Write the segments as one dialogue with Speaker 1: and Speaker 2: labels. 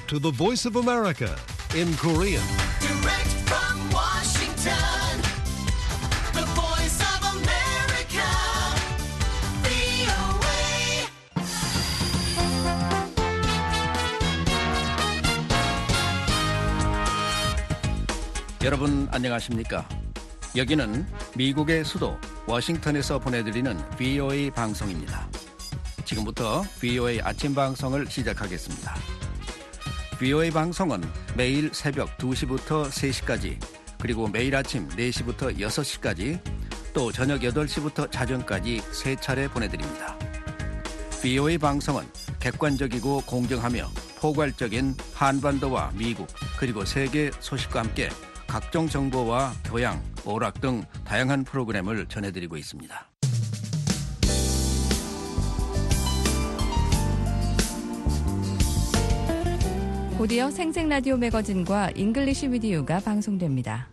Speaker 1: to the Voice of America in Korean.
Speaker 2: Direct from Washington, the Voice of America, VOA.
Speaker 3: 여러분 안녕하십니까? 여기는 미국의 수도 워싱턴에서 보내드리는 VOA 방송입니다. 지금부터 VOA 아침 방송을 시작하겠습니다. VOA 방송은 매일 새벽 2시부터 3시까지, 그리고 매일 아침 4시부터 6시까지, 또 저녁 8시부터 자정까지 3차례 보내드립니다. VOA 방송은 객관적이고 공정하며 포괄적인 한반도와 미국, 그리고 세계 소식과 함께 각종 정보와 교양, 오락 등 다양한 프로그램을 전해드리고 있습니다.
Speaker 4: 곧이어 생생라디오 매거진과 잉글리시 위디오가 방송됩니다.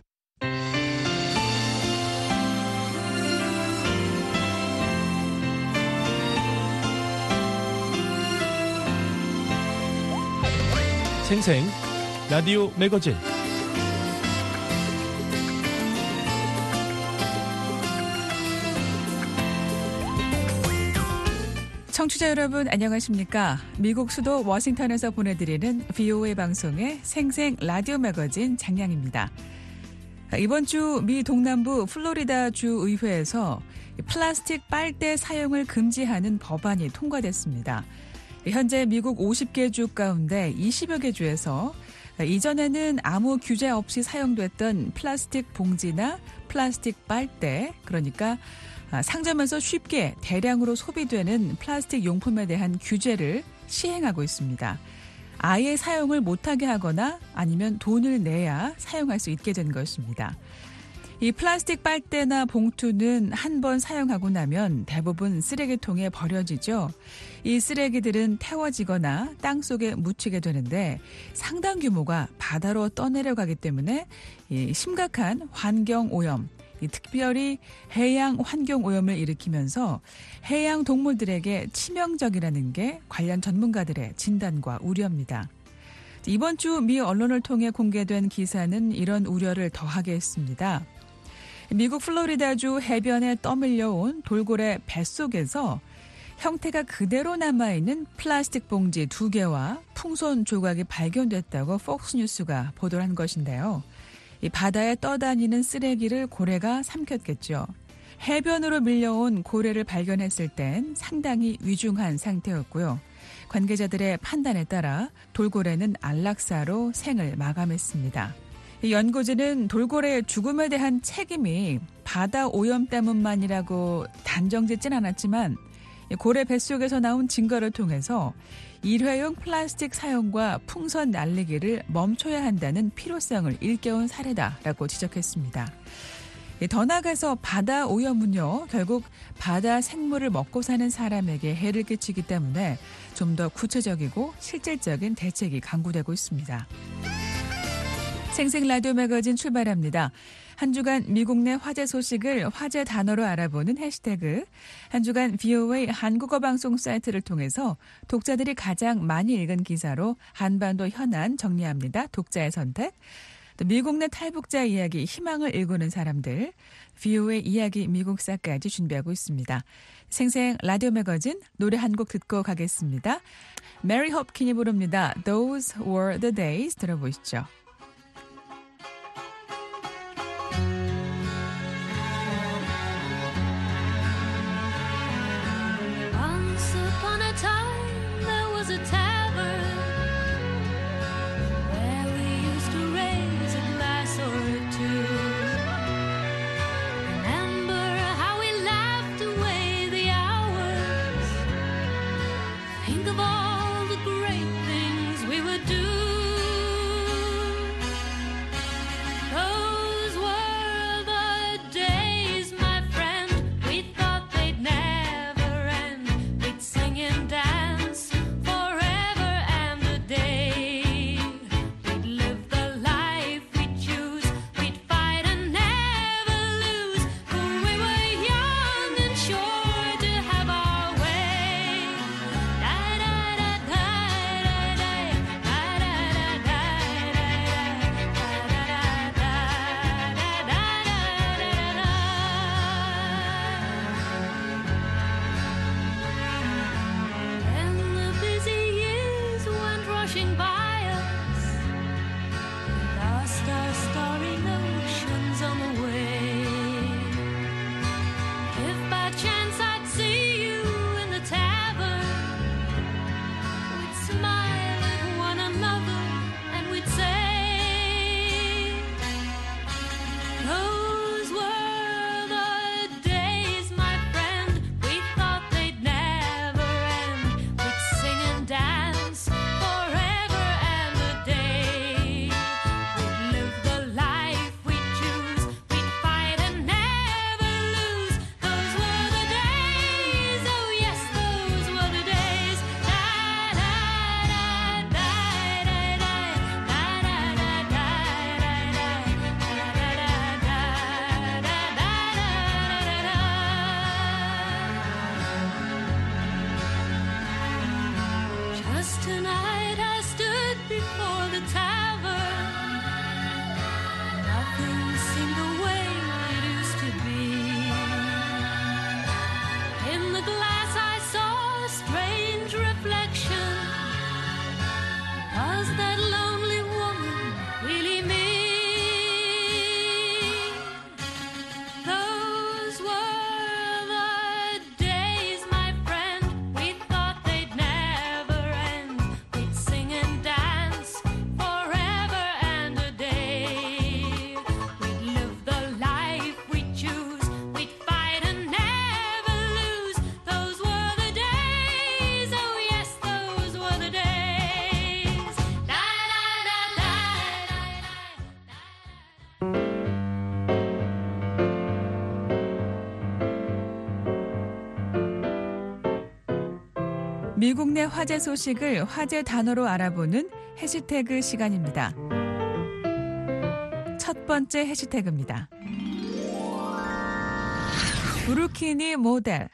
Speaker 5: 생생 라디오 매거진.
Speaker 6: 청취자 여러분 안녕하십니까? 미국 수도 워싱턴에서 보내드리는 VOA 방송의 생생 라디오 매거진 장량입니다. 이번 주 미 동남부 플로리다 주 의회에서 플라스틱 빨대 사용을 금지하는 법안이 통과됐습니다. 현재 미국 50개 주 가운데 20여 개 주에서 이전에는 아무 규제 없이 사용됐던 플라스틱 봉지나 플라스틱 빨대, 그러니까 상점에서 쉽게 대량으로 소비되는 플라스틱 용품에 대한 규제를 시행하고 있습니다. 아예 사용을 못하게 하거나 아니면 돈을 내야 사용할 수 있게 된 것입니다. 이 플라스틱 빨대나 봉투는 한 번 사용하고 나면 대부분 쓰레기통에 버려지죠. 이 쓰레기들은 태워지거나 땅속에 묻히게 되는데 상당 규모가 바다로 떠내려가기 때문에 심각한 환경오염, 특별히 해양 환경오염을 일으키면서 해양 동물들에게 치명적이라는 게 관련 전문가들의 진단과 우려입니다. 이번 주 미 언론을 통해 공개된 기사는 이런 우려를 더하게 했습니다. 미국 플로리다주 해변에 떠밀려온 돌고래 뱃속에서 형태가 그대로 남아있는 플라스틱 봉지 2개와 풍선 조각이 발견됐다고 폭스뉴스가 보도를 한 것인데요. 이 바다에 떠다니는 쓰레기를 고래가 삼켰겠죠. 해변으로 밀려온 고래를 발견했을 땐 상당히 위중한 상태였고요. 관계자들의 판단에 따라 돌고래는 안락사로 생을 마감했습니다. 이 연구진은 돌고래의 죽음에 대한 책임이 바다 오염 때문만이라고 단정짓진 않았지만 고래 뱃속에서 나온 증거를 통해서 일회용 플라스틱 사용과 풍선 날리기를 멈춰야 한다는 필요성을 일깨운 사례다라고 지적했습니다. 더 나아가서 바다 오염은요, 결국 바다 생물을 먹고 사는 사람에게 해를 끼치기 때문에 좀 더 구체적이고 실질적인 대책이 강구되고 있습니다. 생생 라디오 매거진 출발합니다. 한 주간 미국 내 화제 소식을 화제 단어로 알아보는 해시태그, 한 주간 VOA 한국어 방송 사이트를 통해서 독자들이 가장 많이 읽은 기사로 한반도 현안 정리합니다. 독자의 선택. 또 미국 내 탈북자 이야기, 희망을 일구는 사람들, VOA 이야기 미국사까지 준비하고 있습니다. 생생 라디오 매거진 노래 한 곡 듣고 가겠습니다. 메리 홉킨이 부릅니다. Those were the days. 들어보시죠.
Speaker 2: Think of all the great things we would do.
Speaker 7: Was that lonely woman really me? Those were the days, my friend. We thought they'd never end. We'd sing and dance forever and a day. We'd live the life we choose. We'd fight and never lose. Those were the days. Oh yes, those were the days. Da da da da da da.
Speaker 6: 미국 내 화제 소식을 화제 단어로 알아보는 해시태그 시간입니다. 첫 번째 해시태그입니다. 브루키니 모델.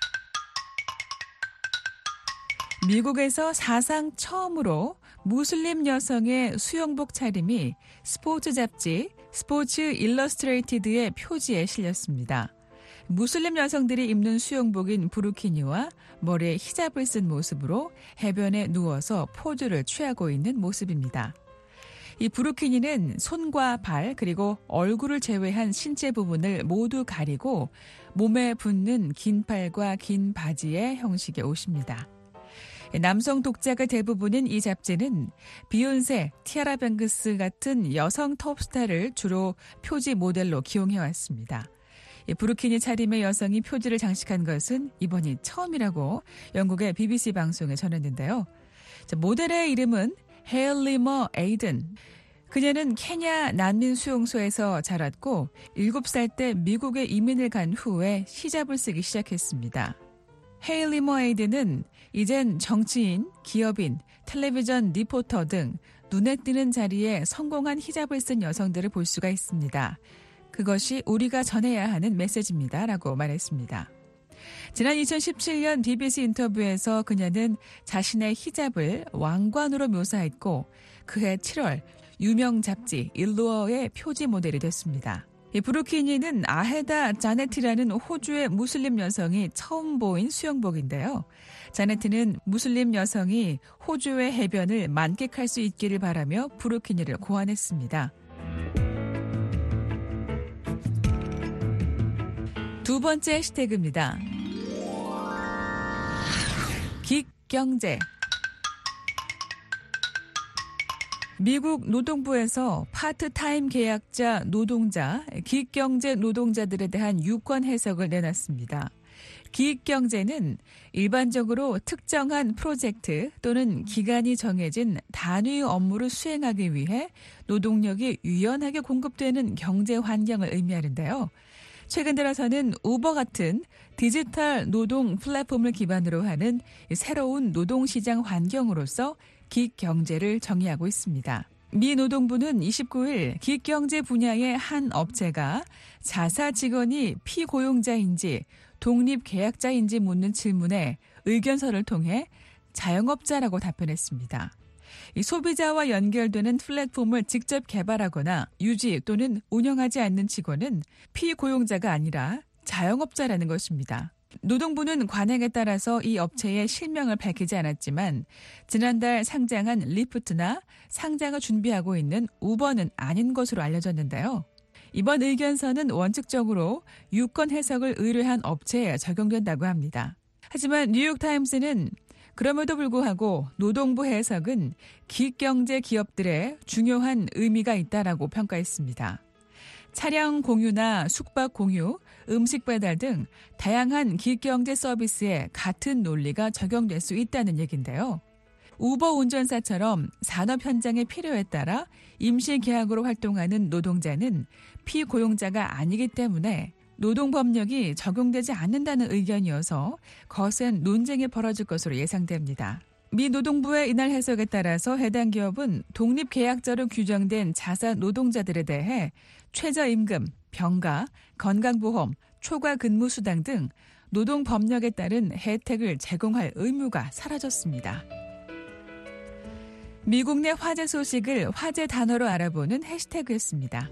Speaker 6: 미국에서 사상 처음으로 무슬림 여성의 수영복 차림이 스포츠 잡지 스포츠 일러스트레이티드의 표지에 실렸습니다. 무슬림 여성들이 입는 수영복인 부르키니와 머리에 히잡을 쓴 모습으로 해변에 누워서 포즈를 취하고 있는 모습입니다. 이 부르키니는 손과 발 그리고 얼굴을 제외한 신체 부분을 모두 가리고 몸에 붙는 긴 팔과 긴 바지의 형식의 옷입니다. 남성 독자가 대부분인 이 잡지는 비욘세, 티아라 뱅크스 같은 여성 톱스타를 주로 표지 모델로 기용해왔습니다. 부르키니 차림의 여성이 표지를 장식한 것은 이번이 처음이라고 영국의 BBC 방송에 전했는데요. 모델의 이름은 헤일리머 에이든. 그녀는 케냐 난민 수용소에서 자랐고 7살 때 미국에 이민을 간 후에 히잡을 쓰기 시작했습니다. 헤일리머 에이든은 이젠 정치인, 기업인, 텔레비전 리포터 등 눈에 띄는 자리에 성공한 히잡을 쓴 여성들을 볼 수가 있습니다. 그것이 우리가 전해야 하는 메시지입니다. 라고 말했습니다. 지난 2017년 BBC 인터뷰에서 그녀는 자신의 히잡을 왕관으로 묘사했고 그해 7월 유명 잡지 일루어의 표지 모델이 됐습니다. 이 부르키니는 아헤다 자네티라는 호주의 무슬림 여성이 처음 보인 수영복인데요. 자네티는 무슬림 여성이 호주의 해변을 만끽할 수 있기를 바라며 부르키니를 고안했습니다. 두 번째 해시태그입니다. 긱경제. 미국 노동부에서 파트타임 계약자 노동자, 긱경제 노동자들에 대한 유권 해석을 내놨습니다. 기획경제는 일반적으로 특정한 프로젝트 또는 기간이 정해진 단위 업무를 수행하기 위해 노동력이 유연하게 공급되는 경제 환경을 의미하는데요. 최근 들어서는 우버 같은 디지털 노동 플랫폼을 기반으로 하는 새로운 노동시장 환경으로서 기획경제를 정의하고 있습니다. 미 노동부는 29일 기획경제 분야의 한 업체가 자사 직원이 피고용자인지 독립계약자인지 묻는 질문에 의견서를 통해 자영업자라고 답변했습니다. 이 소비자와 연결되는 플랫폼을 직접 개발하거나 유지 또는 운영하지 않는 직원은 피고용자가 아니라 자영업자라는 것입니다. 노동부는 관행에 따라서 이 업체의 실명을 밝히지 않았지만 지난달 상장한 리프트나 상장을 준비하고 있는 우버는 아닌 것으로 알려졌는데요. 이번 의견서는 원칙적으로 유권 해석을 의뢰한 업체에 적용된다고 합니다. 하지만 뉴욕타임스는 그럼에도 불구하고 노동부 해석은 기획경제 기업들의 중요한 의미가 있다라고 평가했습니다. 차량 공유나 숙박 공유, 음식 배달 등 다양한 기획경제 서비스에 같은 논리가 적용될 수 있다는 얘기인데요. 우버 운전사처럼 산업 현장의 필요에 따라 임시계약으로 활동하는 노동자는 피고용자가 아니기 때문에 노동법령이 적용되지 않는다는 의견이어서 거센 논쟁이 벌어질 것으로 예상됩니다. 미 노동부의 이날 해석에 따라서 해당 기업은 독립계약자로 규정된 자사 노동자들에 대해 최저임금, 병가, 건강보험, 초과 근무수당 등 노동법령에 따른 혜택을 제공할 의무가 사라졌습니다. 미국 내 화제 소식을 화제 단어로 알아보는 해시태그였습니다.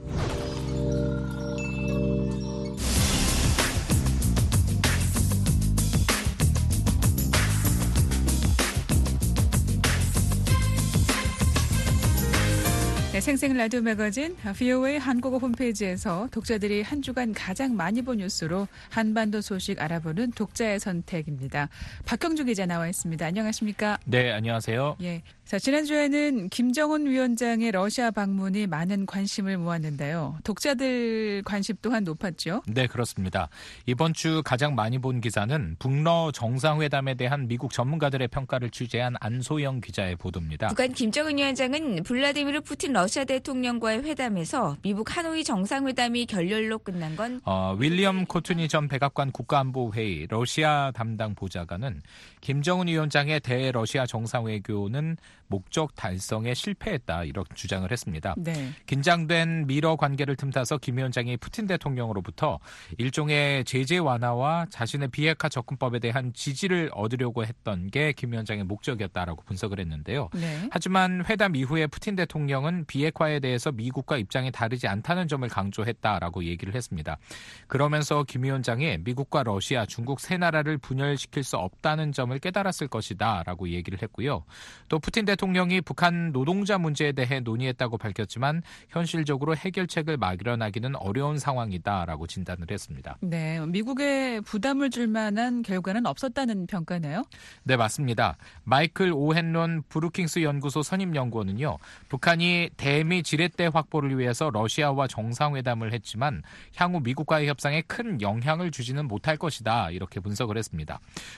Speaker 6: 네, 생생 라디오 매거진 VOA 한국어 홈페이지에서 독자들이 한 주간 가장 많이 본 뉴스로 한반도 소식 알아보는 독자의 선택입니다. 박경주 기자 나와 있습니다. 안녕하십니까?
Speaker 5: 네, 안녕하세요.
Speaker 6: 예. 자, 지난주에는 김정은 위원장의 러시아 방문이 많은 관심을 모았는데요. 독자들 관심 또한 높았죠?
Speaker 5: 네, 그렇습니다. 이번 주 가장 많이 본 기사는 북러 정상회담에 대한 미국 전문가들의 평가를 취재한 안소영 기자의 보도입니다.
Speaker 4: 북한 김정은 위원장은 블라디미르 푸틴 러시아 대통령과의 회담에서 미국 하노이 정상회담이 결렬로 끝난 건
Speaker 5: 윌리엄 코트니 전 백악관 국가안보회의 러시아 담당 보좌관은 김정은 위원장의 대러시아 정상외교는 목적 달성에 실패했다 이렇게 주장을 했습니다.
Speaker 6: 네.
Speaker 5: 긴장된 미러 관계를 틈타서 김 위원장이 푸틴 대통령으로부터 일종의 제재 완화와 자신의 비핵화 접근법에 대한 지지를 얻으려고 했던 게 김 위원장의 목적이었다라고 분석을 했는데요.
Speaker 6: 네.
Speaker 5: 하지만 회담 이후에 푸틴 대통령은 비핵화에 대해서 미국과 입장이 다르지 않다는 점을 강조했다라고 얘기를 했습니다. 그러면서 김 위원장이 미국과 러시아, 중국 세 나라를 분열시킬 수 없다는 점을 깨달았을 것이다라고 얘기를 했고요. 또 푸틴 대통령이 북한 노동자 문제에 대해 논의했다고 밝혔지만 현실적으로 해결책을 마련하기는 어려운 상황이다라고 진단을 했습니다.
Speaker 6: 네, 미국에 부담을 줄 만한 결과는 없었다는 평가네요.
Speaker 5: 네, 맞습니다. 마이클 오헨론 브루킹스 연구소 선임 연구원은요. 북한이 대미 지렛대 확보를 위해서 러시아와 정상회담을 했지만 향후 미국과의 협상에 큰 영향을 주지는 못할 것이다. 이렇게 분석을 했습니다.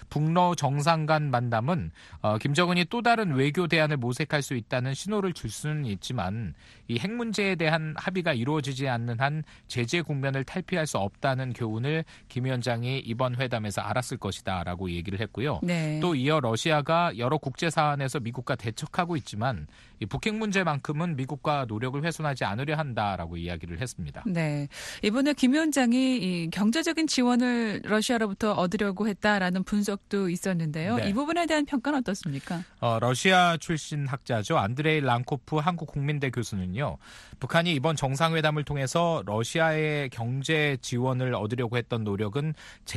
Speaker 5: 북러 정상 간 만남은 김정은이 또 다른 외교 대안을 모색할 수 있다는 신호를 줄 수는 있지만 이 핵 문제에 대한 합의가 이루어지지 않는 한 제재 국면을 탈피할 수 없다는 교훈을 김 위원장이 이번 회담에서 알았을 것이다라고 얘기를 했고요.
Speaker 6: 네.
Speaker 5: 또 이어 러시아가 여러 국제 사안에서 미국과 대척하고 있지만 이 북핵 문제만큼은 미국과 노력을 훼손하지 않으려 한다라고 이야기를 했습니다.
Speaker 6: 네, 이번에 김 위원장이 이 경제적인 지원을 러시아로부터 얻으려고 했다라는 분석도 있었는데요.
Speaker 5: 네.
Speaker 6: 이 부분에 대한 평가는 어떻습니까?
Speaker 5: 러시아 출신 학자죠. 안드레이 랑코프 한국국민대 교수는요. 북한이 이번 정상회담을 통해서 러시아의 경제 지원을 얻으려고 했던 노력은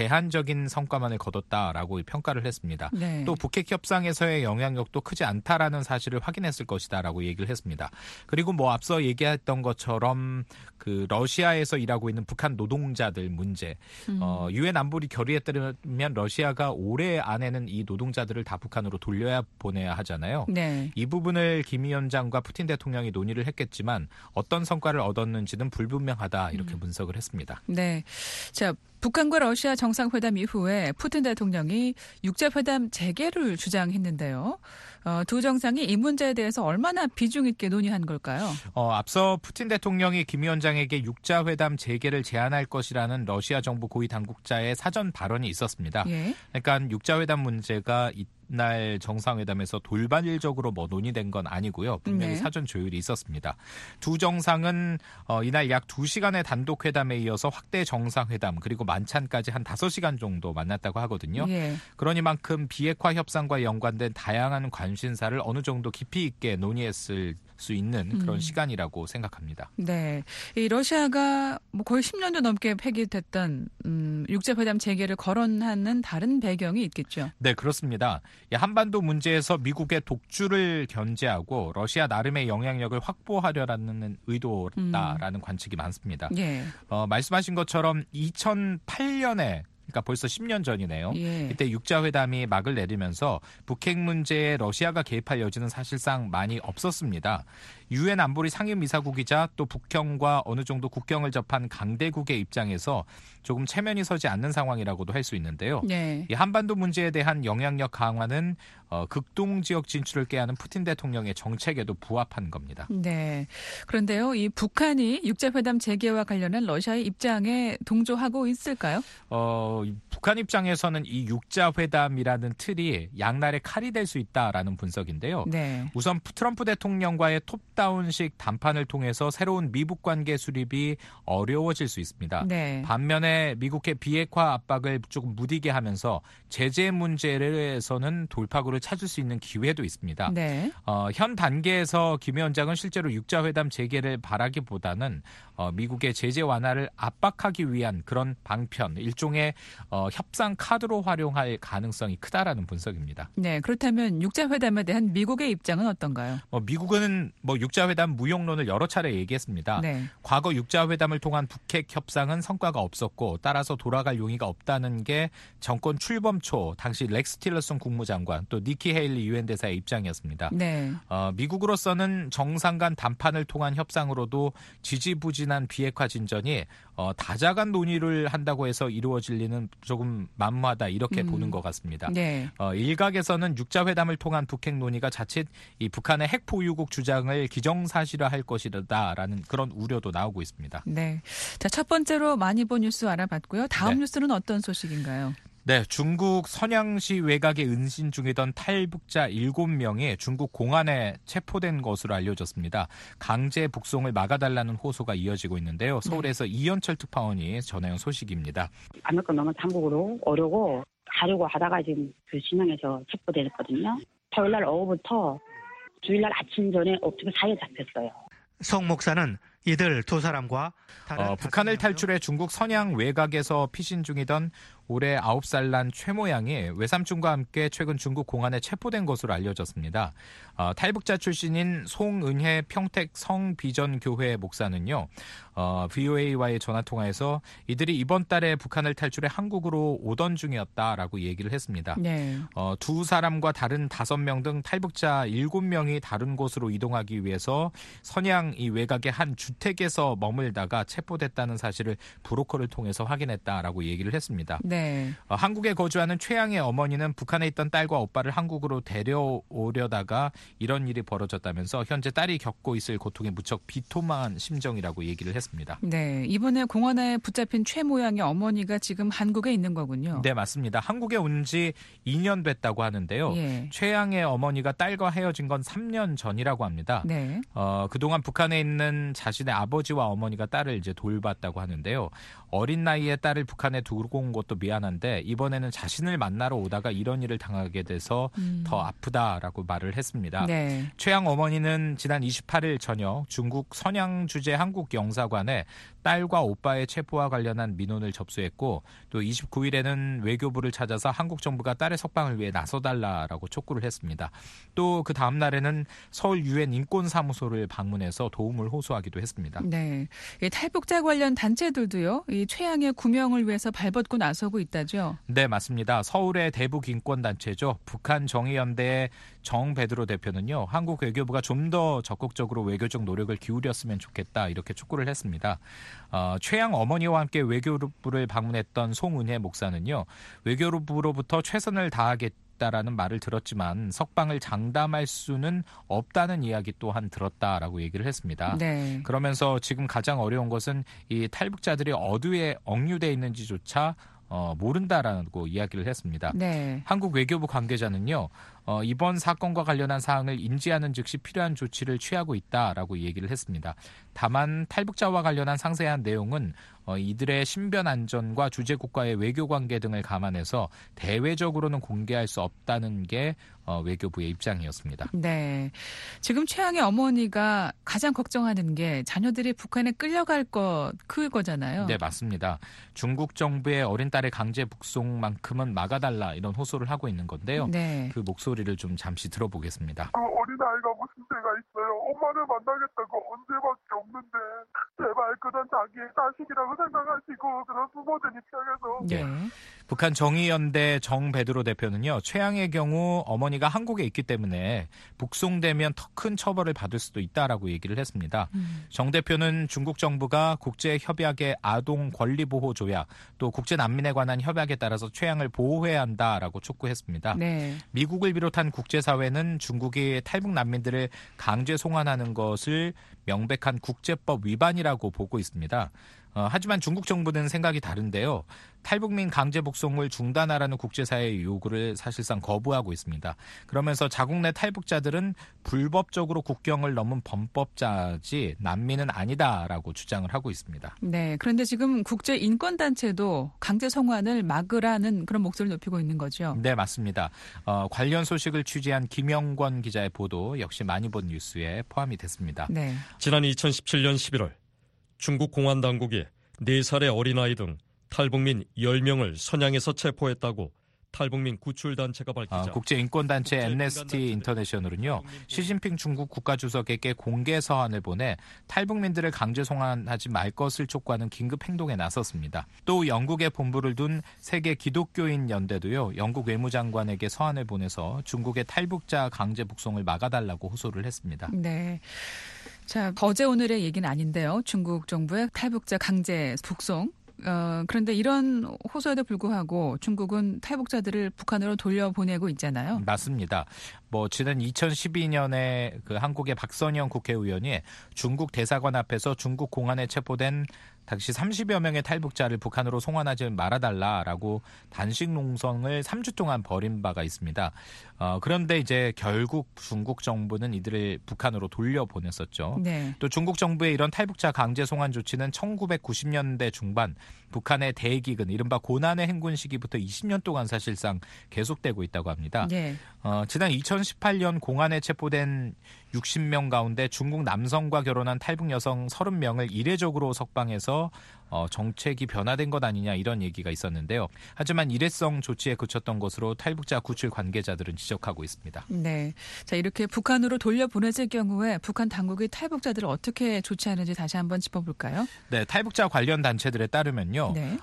Speaker 5: 제한적인 성과만을 거뒀다라고 평가를 했습니다.
Speaker 6: 네.
Speaker 5: 또 북핵 협상에서의 영향력도 크지 않다라는 사실을 확인했을 것이다라고 얘기를 했습니다. 그리고 앞서 얘기했던 것처럼 그 러시아에서 일하고 있는 북한 노동자들 문제, 유엔 안보리 결의에 따르면 러시아가 올해 안에는 이 노동자들을 다 북한으로 돌려야 보내야 하잖아요.
Speaker 6: 네.
Speaker 5: 이 부분을 김 위원장과 푸틴 대통령이 논의를 했겠지만 어떤 성과를 얻었는지는 불분명하다 이렇게 분석을 했습니다.
Speaker 6: 네. 자, 북한과 러시아 정상회담 이후에 푸틴 대통령이 육자회담 재개를 주장했는데요. 두 정상이 이 문제에 대해서 얼마나 비중 있게 논의한 걸까요?
Speaker 5: 앞서 푸틴 대통령이 김 위원장에게 육자회담 재개를 제안할 것이라는 러시아 정부 고위 당국자의 사전 발언이 있었습니다.
Speaker 6: 예.
Speaker 5: 그러니까 육자회담 문제가 이날 정상회담에서 돌발적으로 논의된 건 아니고요. 분명히
Speaker 6: 네.
Speaker 5: 사전 조율이 있었습니다. 두 정상은 이날 약 2시간의 단독 회담에 이어서 확대 정상회담 그리고 만찬까지 한 5시간 정도 만났다고 하거든요.
Speaker 6: 예.
Speaker 5: 그러니만큼 비핵화 협상과 연관된 다양한 관심사를 어느 정도 깊이 있게 논의했을 수 있는 그런 시간이라고 생각합니다.
Speaker 6: 네, 이 러시아가 거의 10년도 넘게 폐기됐던 육자회담 재개를 거론하는 다른 배경이 있겠죠.
Speaker 5: 네, 그렇습니다. 한반도 문제에서 미국의 독주를 견제하고 러시아 나름의 영향력을 확보하려는 의도다라는 관측이 많습니다.
Speaker 6: 예.
Speaker 5: 말씀하신 것처럼 2008년에 그러니까 벌써 10년 전이네요.
Speaker 6: 예.
Speaker 5: 이때 육자회담이 막을 내리면서 북핵 문제에 러시아가 개입할 여지는 사실상 많이 없었습니다. 유엔 안보리 상임이사국이자 또 북형과 어느 정도 국경을 접한 강대국의 입장에서 조금 체면이 서지 않는 상황이라고도 할 수 있는데요.
Speaker 6: 네.
Speaker 5: 이 한반도 문제에 대한 영향력 강화는 극동 지역 진출을 꾀하는 푸틴 대통령의 정책에도 부합한 겁니다.
Speaker 6: 네. 그런데요, 이 북한이 육자회담 재개와 관련한 러시아의 입장에 동조하고 있을까요?
Speaker 5: 북한 입장에서는 이 육자회담이라는 틀이 양날의 칼이 될 수 있다라는 분석인데요.
Speaker 6: 네.
Speaker 5: 우선 트럼프 대통령과의 톱다운식 담판을 통해서 새로운 미북 관계 수립이 어려워질 수 있습니다.
Speaker 6: 네.
Speaker 5: 반면에 미국의 비핵화 압박을 조금 무디게 하면서 제재 문제에서는 돌파구를 찾을 수 있는 기회도 있습니다.
Speaker 6: 네.
Speaker 5: 현 단계에서 김 위원장은 실제로 육자회담 재개를 바라기보다는 미국의 제재 완화를 압박하기 위한 그런 방편, 일종의 협상 카드로 활용할 가능성이 크다라는 분석입니다.
Speaker 6: 네, 그렇다면 육자회담에 대한 미국의 입장은 어떤가요?
Speaker 5: 미국은 육자회담 무용론을 여러 차례 얘기했습니다.
Speaker 6: 네.
Speaker 5: 과거 육자회담을 통한 북핵 협상은 성과가 없었고 따라서 돌아갈 용의가 없다는 게 정권 출범 초 당시 렉스 틸러슨 국무장관 또 니키 헤일리 유엔 대사의 입장이었습니다.
Speaker 6: 네.
Speaker 5: 미국으로서는 정상 간 담판을 통한 협상으로도 지지부진한 비핵화 진전이 다자간 논의를 한다고 해서 이루어질 리는 조금 만무하다 이렇게 보는 것 같습니다.
Speaker 6: 네.
Speaker 5: 일각에서는 육자회담을 통한 북핵 논의가 자칫 이 북한의 핵 보유국 주장을 기정사실화할 것이다라는 그런 우려도 나오고 있습니다.
Speaker 6: 네. 자, 첫 번째로 많이 본 뉴스 알아봤고요. 다음
Speaker 5: 네.
Speaker 6: 뉴스는 어떤 소식인가요?
Speaker 5: 네, 중국 선양시 외곽에 은신 중이던 탈북자 7명이 중국 공안에 체포된 것으로 알려졌습니다. 강제 북송을 막아달라는 호소가 이어지고 있는데요. 서울에서 이현철 특파원이 전해온 소식입니다.
Speaker 8: 아메리카 넘어서 한국으로 오려고 가려고 하다가 지금 그 진영에서 체포됐거든요. 토요일날 오후부터 주일날 아침 전에 옥투브 사이에 잡혔어요.
Speaker 9: 송 목사는 이들 두 사람과 다른
Speaker 5: 북한을
Speaker 9: 5명도
Speaker 5: 탈출해 중국 선양 외곽에서 피신 중이던 올해 9살 난 최모 양이 외삼촌과 함께 최근 중국 공안에 체포된 것으로 알려졌습니다. 탈북자 출신인 송은혜 평택 성비전교회 목사는요. VOA와의 전화통화에서 이들이 이번 달에 북한을 탈출해 한국으로 오던 중이었다라고 얘기를 했습니다.
Speaker 6: 네.
Speaker 5: 두 사람과 다른 5명 등 탈북자 7명이 다른 곳으로 이동하기 위해서 선양 이 외곽의 한 주택에서 머물다가 체포됐다는 사실을 브로커를 통해서 확인했다라고 얘기를 했습니다.
Speaker 6: 네.
Speaker 5: 한국에 거주하는 최양의 어머니는 북한에 있던 딸과 오빠를 한국으로 데려오려다가 이런 일이 벌어졌다면서 현재 딸이 겪고 있을 고통에 무척 비통한 심정이라고 얘기를 했습니다.
Speaker 6: 네. 이번에 공안에 붙잡힌 최 모양의 어머니가 지금 한국에 있는 거군요.
Speaker 5: 네, 맞습니다. 한국에 온 지 2년 됐다고 하는데요.
Speaker 6: 예.
Speaker 5: 최양의 어머니가 딸과 헤어진 건 3년 전이라고 합니다.
Speaker 6: 네.
Speaker 5: 그동안 북한에 있는 자신의 아버지와 어머니가 딸을 이제 돌봤다고 하는데요. 어린 나이에 딸을 북한에 두고 온 것도 미안한데 이번에는 자신을 만나러 오다가 이런 일을 당하게 돼서 더 아프다라고 말을 했습니다.
Speaker 6: 네.
Speaker 5: 최양 어머니는 지난 28일 저녁 중국 선양 주재 한국 영사관에 딸과 오빠의 체포와 관련한 민원을 접수했고 또 29일에는 외교부를 찾아서 한국 정부가 딸의 석방을 위해 나서달라라고 촉구를 했습니다. 또 그 다음 날에는 서울 유엔 인권사무소를 방문해서 도움을 호소하기도 했습니다.
Speaker 6: 네. 이 탈북자 관련 단체들도요. 이 최양의 구명을 위해서 발벗고 나서고 있다죠.
Speaker 5: 네, 맞습니다. 서울의 대북 인권단체죠. 북한 정의연대의 정베드로 대표는요. 한국 외교부가 좀 더 적극적으로 외교적 노력을 기울였으면 좋겠다 이렇게 촉구를 했습니다. 최양 어머니와 함께 외교부를 방문했던 송은혜 목사는요. 외교부로부터 최선을 다하겠다라는 말을 들었지만 석방을 장담할 수는 없다는 이야기 또한 들었다라고 얘기를 했습니다.
Speaker 6: 네.
Speaker 5: 그러면서 지금 가장 어려운 것은 이 탈북자들이 어디에 억류돼 있는지조차 모른다라고 이야기를 했습니다.
Speaker 6: 네.
Speaker 5: 한국 외교부 관계자는요. 이번 사건과 관련한 사항을 인지하는 즉시 필요한 조치를 취하고 있다라고 얘기를 했습니다. 다만 탈북자와 관련한 상세한 내용은 이들의 신변 안전과 주재국과의 외교관계 등을 감안해서 대외적으로는 공개할 수 없다는 게 외교부의 입장이었습니다.
Speaker 6: 네. 지금 최양의 어머니가 가장 걱정하는 게 자녀들이 북한에 끌려갈 그거잖아요.
Speaker 5: 네, 맞습니다. 중국 정부의 어린 딸의 강제 북송만큼은 막아달라 이런 호소를 하고 있는 건데요.
Speaker 6: 네.
Speaker 5: 그 목소리를 좀 잠시 들어보겠습니다.
Speaker 10: 그 어린아이가 무슨 죄가 있어요. 엄마를 만나겠다고 언제밖에 없는데 제발 그런 자기의 자식이라고 생각하시고 그런 부모들 입장에서
Speaker 6: 네.
Speaker 5: 북한 정의연대 정베드로 대표는요. 최양의 경우 어머니가 한국에 있기 때문에 북송되면 더 큰 처벌을 받을 수도 있다라고 얘기를 했습니다. 정 대표는 중국 정부가 국제협약의 아동 권리보호 조약 또 국제난민에 관한 협약에 따라서 최양을 보호해야 한다라고 촉구했습니다.
Speaker 6: 네.
Speaker 5: 미국을 비롯한 국제사회는 중국이 탈북 난민들을 강제 송환하는 것을 명백한 국제법 위반이라고 보고 있습니다. 하지만 중국 정부는 생각이 다른데요. 탈북민 강제 북송을 중단하라는 국제사회의 요구를 사실상 거부하고 있습니다. 그러면서 자국 내 탈북자들은 불법적으로 국경을 넘은 범법자지 난민은 아니다라고 주장을 하고 있습니다.
Speaker 6: 네. 그런데 지금 국제인권단체도 강제 송환을 막으라는 그런 목소리를 높이고 있는 거죠.
Speaker 5: 네, 맞습니다. 관련 소식을 취재한 김영권 기자의 보도 역시 많이 본 뉴스에 포함이 됐습니다.
Speaker 6: 네.
Speaker 11: 지난 2017년 11월 중국 공안 당국이 4살의 어린아이 등 탈북민 10명을 선양에서 체포했다고 탈북민 구출단체가 밝히자
Speaker 5: 국제인권단체 엠네스티 인터내셔널은요, 시진핑 중국 국가주석에게 공개 서한을 보내 탈북민들을 강제 송환하지 말 것을 촉구하는 긴급 행동에 나섰습니다. 또 영국에 본부를 둔 세계 기독교인 연대도요, 영국 외무장관에게 서한을 보내서 중국의 탈북자 강제 북송을 막아달라고 호소를 했습니다.
Speaker 6: 네. 자, 어제 오늘의 얘기는 아닌데요. 중국 정부의 탈북자 강제 북송. 그런데 이런 호소에도 불구하고 중국은 탈북자들을 북한으로 돌려보내고 있잖아요.
Speaker 5: 맞습니다. 지난 2012년에 그 한국의 박선영 국회의원이 중국 대사관 앞에서 중국 공안에 체포된 당시 30여 명의 탈북자를 북한으로 송환하지 말아달라라고 단식 농성을 3주 동안 벌인 바가 있습니다. 그런데 이제 결국 중국 정부는 이들을 북한으로 돌려보냈었죠.
Speaker 6: 네.
Speaker 5: 또 중국 정부의 이런 탈북자 강제 송환 조치는 1990년대 중반 북한의 대기근, 이른바 고난의 행군 시기부터 20년 동안 사실상 계속되고 있다고 합니다.
Speaker 6: 네.
Speaker 5: 지난 2018년 공안에 체포된 60명 가운데 중국 남성과 결혼한 탈북 여성 30명을 이례적으로 석방해서 정책이 변화된 것 아니냐, 이런 얘기가 있었는데요. 하지만 일회성 조치에 그쳤던 것으로 탈북자 구출 관계자들은 지적하고 있습니다.
Speaker 6: 네. 자, 이렇게 북한으로 돌려보내질 경우에 북한 당국이 탈북자들을 어떻게 조치하는지 다시 한번 짚어볼까요?
Speaker 5: 네, 탈북자 관련 단체들에 따르면요.
Speaker 6: 네.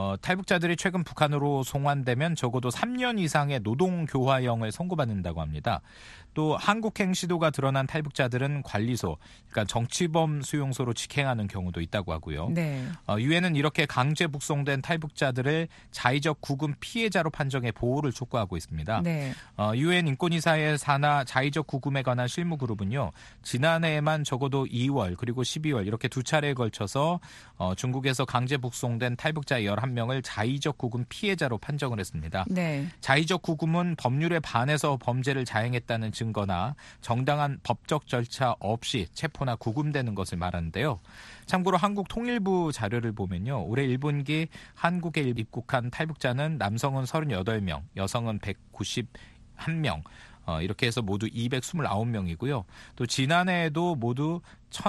Speaker 5: 탈북자들이 최근 북한으로 송환되면 적어도 3년 이상의 노동교화형을 선고받는다고 합니다. 또 한국행 시도가 드러난 탈북자들은 관리소, 그러니까 정치범 수용소로 직행하는 경우도 있다고 하고요.
Speaker 6: 네.
Speaker 5: 유엔은 이렇게 강제 북송된 탈북자들을 자의적 구금 피해자로 판정해 보호를 촉구하고 있습니다.
Speaker 6: 네.
Speaker 5: 유엔 인권이사의 산하 자의적 구금에 관한 실무그룹은요, 지난해에만 적어도 2월 그리고 12월 이렇게 두 차례에 걸쳐서 중국에서 강제 북송된 탈북자 11명을 자의적 구금 피해자로 판정을 했습니다.
Speaker 6: 네.
Speaker 5: 자의적 구금은 법률에 반해서 범죄를 자행했다는 증거나 정당한 법적 절차 없이 체포나 구금되는 것을 말하는데요. 참고로 한국 통일부 자료를 보면요, 올해 1분기 한국에 입국한 탈북자는 남성은 38명, 여성은 191명, 이렇게 해서 모두 229명이고요. 또 지난해에도 모두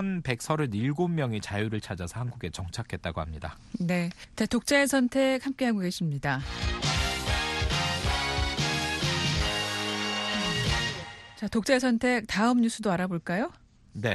Speaker 5: 1,137명이 자유를 찾아서 한국에 정착했다고 합니다.
Speaker 6: 네. 독자의 선택 함께하고 계십니다. 자, 독자의 선택 다음 뉴스도 알아볼까요?
Speaker 5: 네.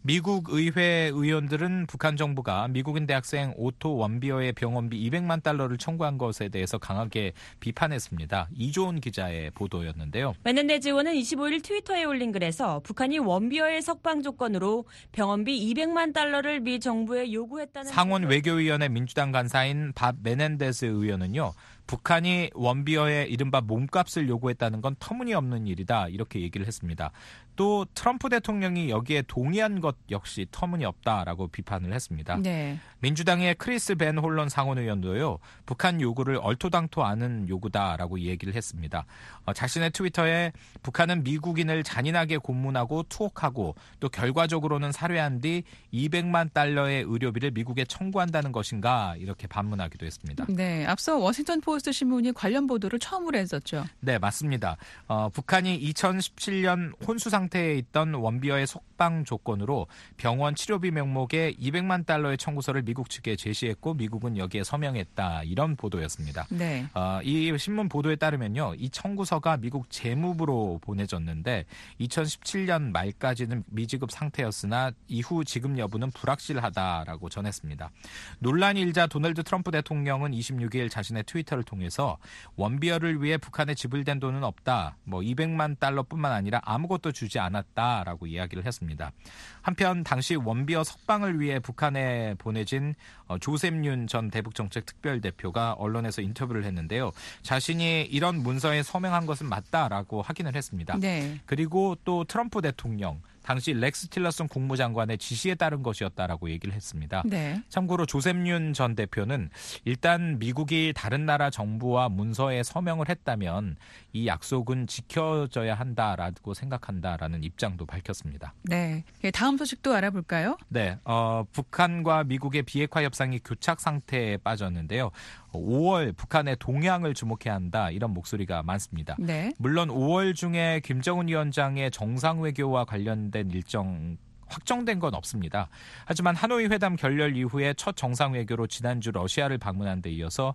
Speaker 5: 미국 의회 의원들은 북한 정부가 미국인 대학생 오토 원비어의 병원비 200만 달러를 청구한 것에 대해서 강하게 비판했습니다. 이조은 기자의 보도였는데요.
Speaker 12: 메넨데즈 의원은 25일 트위터에 올린 글에서 북한이 원비어의 석방 조건으로 병원비 200만 달러를 미 정부에 요구했다는
Speaker 5: 상원 외교위원회 민주당 간사인 밥 메넨데스 의원은요, 북한이 원비어의 이른바 몸값을 요구했다는 건 터무니없는 일이다, 이렇게 얘기를 했습니다. 또 트럼프 대통령이 여기에 동의한 것 역시 터무니없다라고 비판을 했습니다.
Speaker 6: 네.
Speaker 5: 민주당의 크리스 벤 홀런 상원의원도요, 북한 요구를 얼토당토 않은 요구다라고 얘기를 했습니다. 자신의 트위터에 북한은 미국인을 잔인하게 고문하고 투옥하고 또 결과적으로는 살해한 뒤 200만 달러의 의료비를 미국에 청구한다는 것인가, 이렇게 반문하기도 했습니다.
Speaker 6: 네, 앞서 워싱턴 포스트 신문이 관련 보도를 처음으로 했었죠.
Speaker 5: 네, 맞습니다. 북한이 2017년 혼수 상태에 있던 원비어의 석방 조건으로 병원 치료비 명목에 200만 달러의 청구서를 미국 측에 제시했고 미국은 여기에 서명했다, 이런 보도였습니다.
Speaker 6: 네.
Speaker 5: 이 신문 보도에 따르면요, 이 청구서가 미국 재무부로 보내졌는데 2017년 말까지는 미지급 상태였으나 이후 지급 여부는 불확실하다라고 전했습니다. 논란이 일자 도널드 트럼프 대통령은 26일 자신의 트위터를 통해서 원비어를 위해 북한에 지불된 돈은 없다, 200만 달러뿐만 아니라 아무것도 주지 않았다라고 이야기를 했습니다. 한편 당시 원비어 석방을 위해 북한에 보내진 조셉 윤 전 대북정책특별대표가 언론에서 인터뷰를 했는데요. 자신이 이런 문서에 서명한 것은 맞다라고 확인을 했습니다.
Speaker 6: 네.
Speaker 5: 그리고 또 트럼프 대통령, 당시 렉스 틸러슨 국무장관의 지시에 따른 것이었다라고 얘기를 했습니다.
Speaker 6: 네.
Speaker 5: 참고로 조셉 윤 전 대표는 일단 미국이 다른 나라 정부와 문서에 서명을 했다면 이 약속은 지켜져야 한다라고 생각한다라는 입장도 밝혔습니다.
Speaker 6: 네. 다음 소식도 알아볼까요?
Speaker 5: 네. 북한과 미국의 비핵화 협상이 교착 상태에 빠졌는데요. 5월 북한의 동향을 주목해야 한다, 이런 목소리가 많습니다.
Speaker 6: 네.
Speaker 5: 물론 5월 중에 김정은 위원장의 정상외교와 관련된 일정 확정된 건 없습니다. 하지만 하노이 회담 결렬 이후에 첫 정상외교로 지난주 러시아를 방문한 데 이어서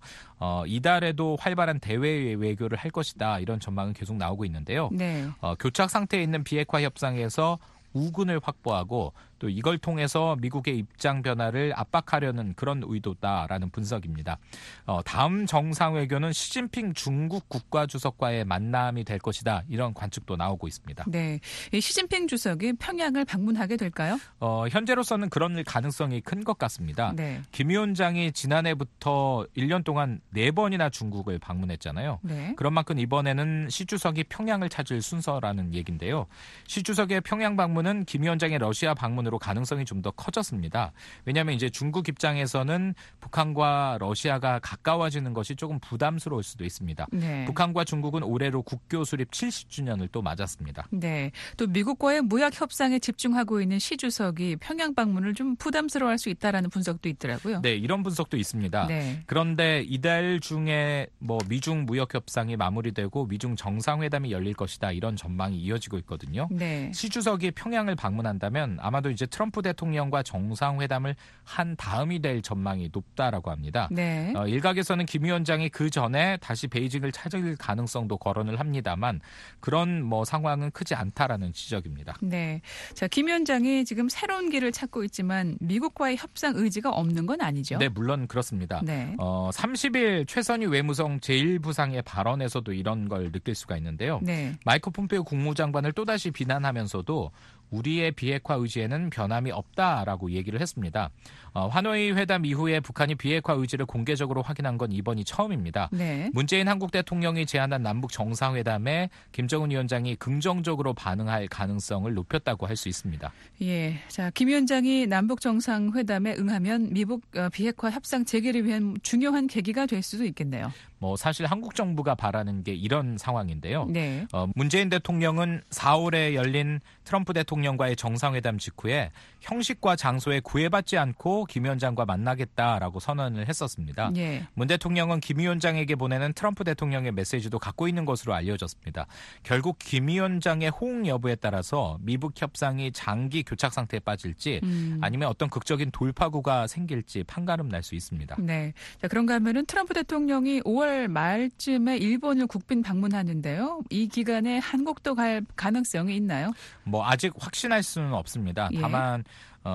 Speaker 5: 이달에도 활발한 대외 외교를 할 것이다. 이런 전망은 계속 나오고 있는데요.
Speaker 6: 네.
Speaker 5: 교착 상태에 있는 비핵화 협상에서 우군을 확보하고 또 이걸 통해서 미국의 입장 변화를 압박하려는 그런 의도다라는 분석입니다. 다음 정상외교는 시진핑 중국 국가주석과의 만남이 될 것이다. 이런 관측도 나오고 있습니다.
Speaker 6: 네, 이 시진핑 주석이 평양을 방문하게 될까요?
Speaker 5: 현재로서는 그런 가능성이 큰 것 같습니다.
Speaker 6: 네.
Speaker 5: 김 위원장이 지난해부터 1년 동안 4번이나 중국을 방문했잖아요.
Speaker 6: 네.
Speaker 5: 그런 만큼 이번에는 시 주석이 평양을 찾을 순서라는 얘기인데요. 시 주석의 평양 방문은 김 위원장의 러시아 방문으로 가능성이 좀 더 커졌습니다. 왜냐하면 이제 중국 입장에서는 북한과 러시아가 가까워지는 것이 조금 부담스러울 수도 있습니다.
Speaker 6: 네.
Speaker 5: 북한과 중국은 올해로 국교 수립 70주년을 또 맞았습니다.
Speaker 6: 네, 또 미국과의 무역 협상에 집중하고 있는 시 주석이 평양 방문을 좀 부담스러워할 수 있다라는 분석도 있더라고요.
Speaker 5: 네, 이런 분석도 있습니다.
Speaker 6: 네.
Speaker 5: 그런데 이달 중에 미중 무역 협상이 마무리되고 미중 정상회담이 열릴 것이다. 이런 전망이 이어지고 있거든요.
Speaker 6: 네.
Speaker 5: 시 주석이 평양을 방문한다면 아마도 이제 트럼프 대통령과 정상회담을 한 다음이 될 전망이 높다라고 합니다.
Speaker 6: 네.
Speaker 5: 일각에서는 김 위원장이 그 전에 다시 베이징을 찾을 가능성도 거론을 합니다만 그런 상황은 크지 않다라는 지적입니다.
Speaker 6: 네. 자, 김 위원장이 지금 새로운 길을 찾고 있지만 미국과의 협상 의지가 없는 건 아니죠?
Speaker 5: 네, 물론 그렇습니다.
Speaker 6: 네.
Speaker 5: 30일 최선희 외무성 제1부상의 발언에서도 이런 걸 느낄 수가 있는데요.
Speaker 6: 네.
Speaker 5: 마이크 폼페이오 국무장관을 또다시 비난하면서도 우리의 비핵화 의지에는 변함이 없다라고 얘기를 했습니다. 하노이 회담 이후에 북한이 비핵화 의지를 공개적으로 확인한 건 이번이 처음입니다.
Speaker 6: 네.
Speaker 5: 문재인 한국 대통령이 제안한 남북 정상회담에 김정은 위원장이 긍정적으로 반응할 가능성을 높였다고 할 수 있습니다.
Speaker 6: 예, 자, 김 위원장이 남북 정상회담에 응하면 미국 비핵화 협상 재개를 위한 중요한 계기가 될 수도 있겠네요.
Speaker 5: 사실 한국 정부가 바라는 게 이런 상황인데요.
Speaker 6: 네.
Speaker 5: 문재인 대통령은 4월에 열린 트럼프 대통령과의 정상회담 직후에 형식과 장소에 구애받지 않고 김 위원장과 만나겠다라고 선언을 했었습니다.
Speaker 6: 예.
Speaker 5: 문 대통령은 김 위원장에게 보내는 트럼프 대통령의 메시지도 갖고 있는 것으로 알려졌습니다. 결국 김 위원장의 호응 여부에 따라서 미북 협상이 장기 교착 상태에 빠질지 아니면 어떤 극적인 돌파구가 생길지 판가름 날 수 있습니다.
Speaker 6: 네. 자, 그런가 하면은 트럼프 대통령이 5월 말쯤에 일본을 국빈 방문하는데요. 이 기간에 한국도 갈 가능성이 있나요?
Speaker 5: 아직 확신할 수는 없습니다.
Speaker 6: 예.
Speaker 5: 다만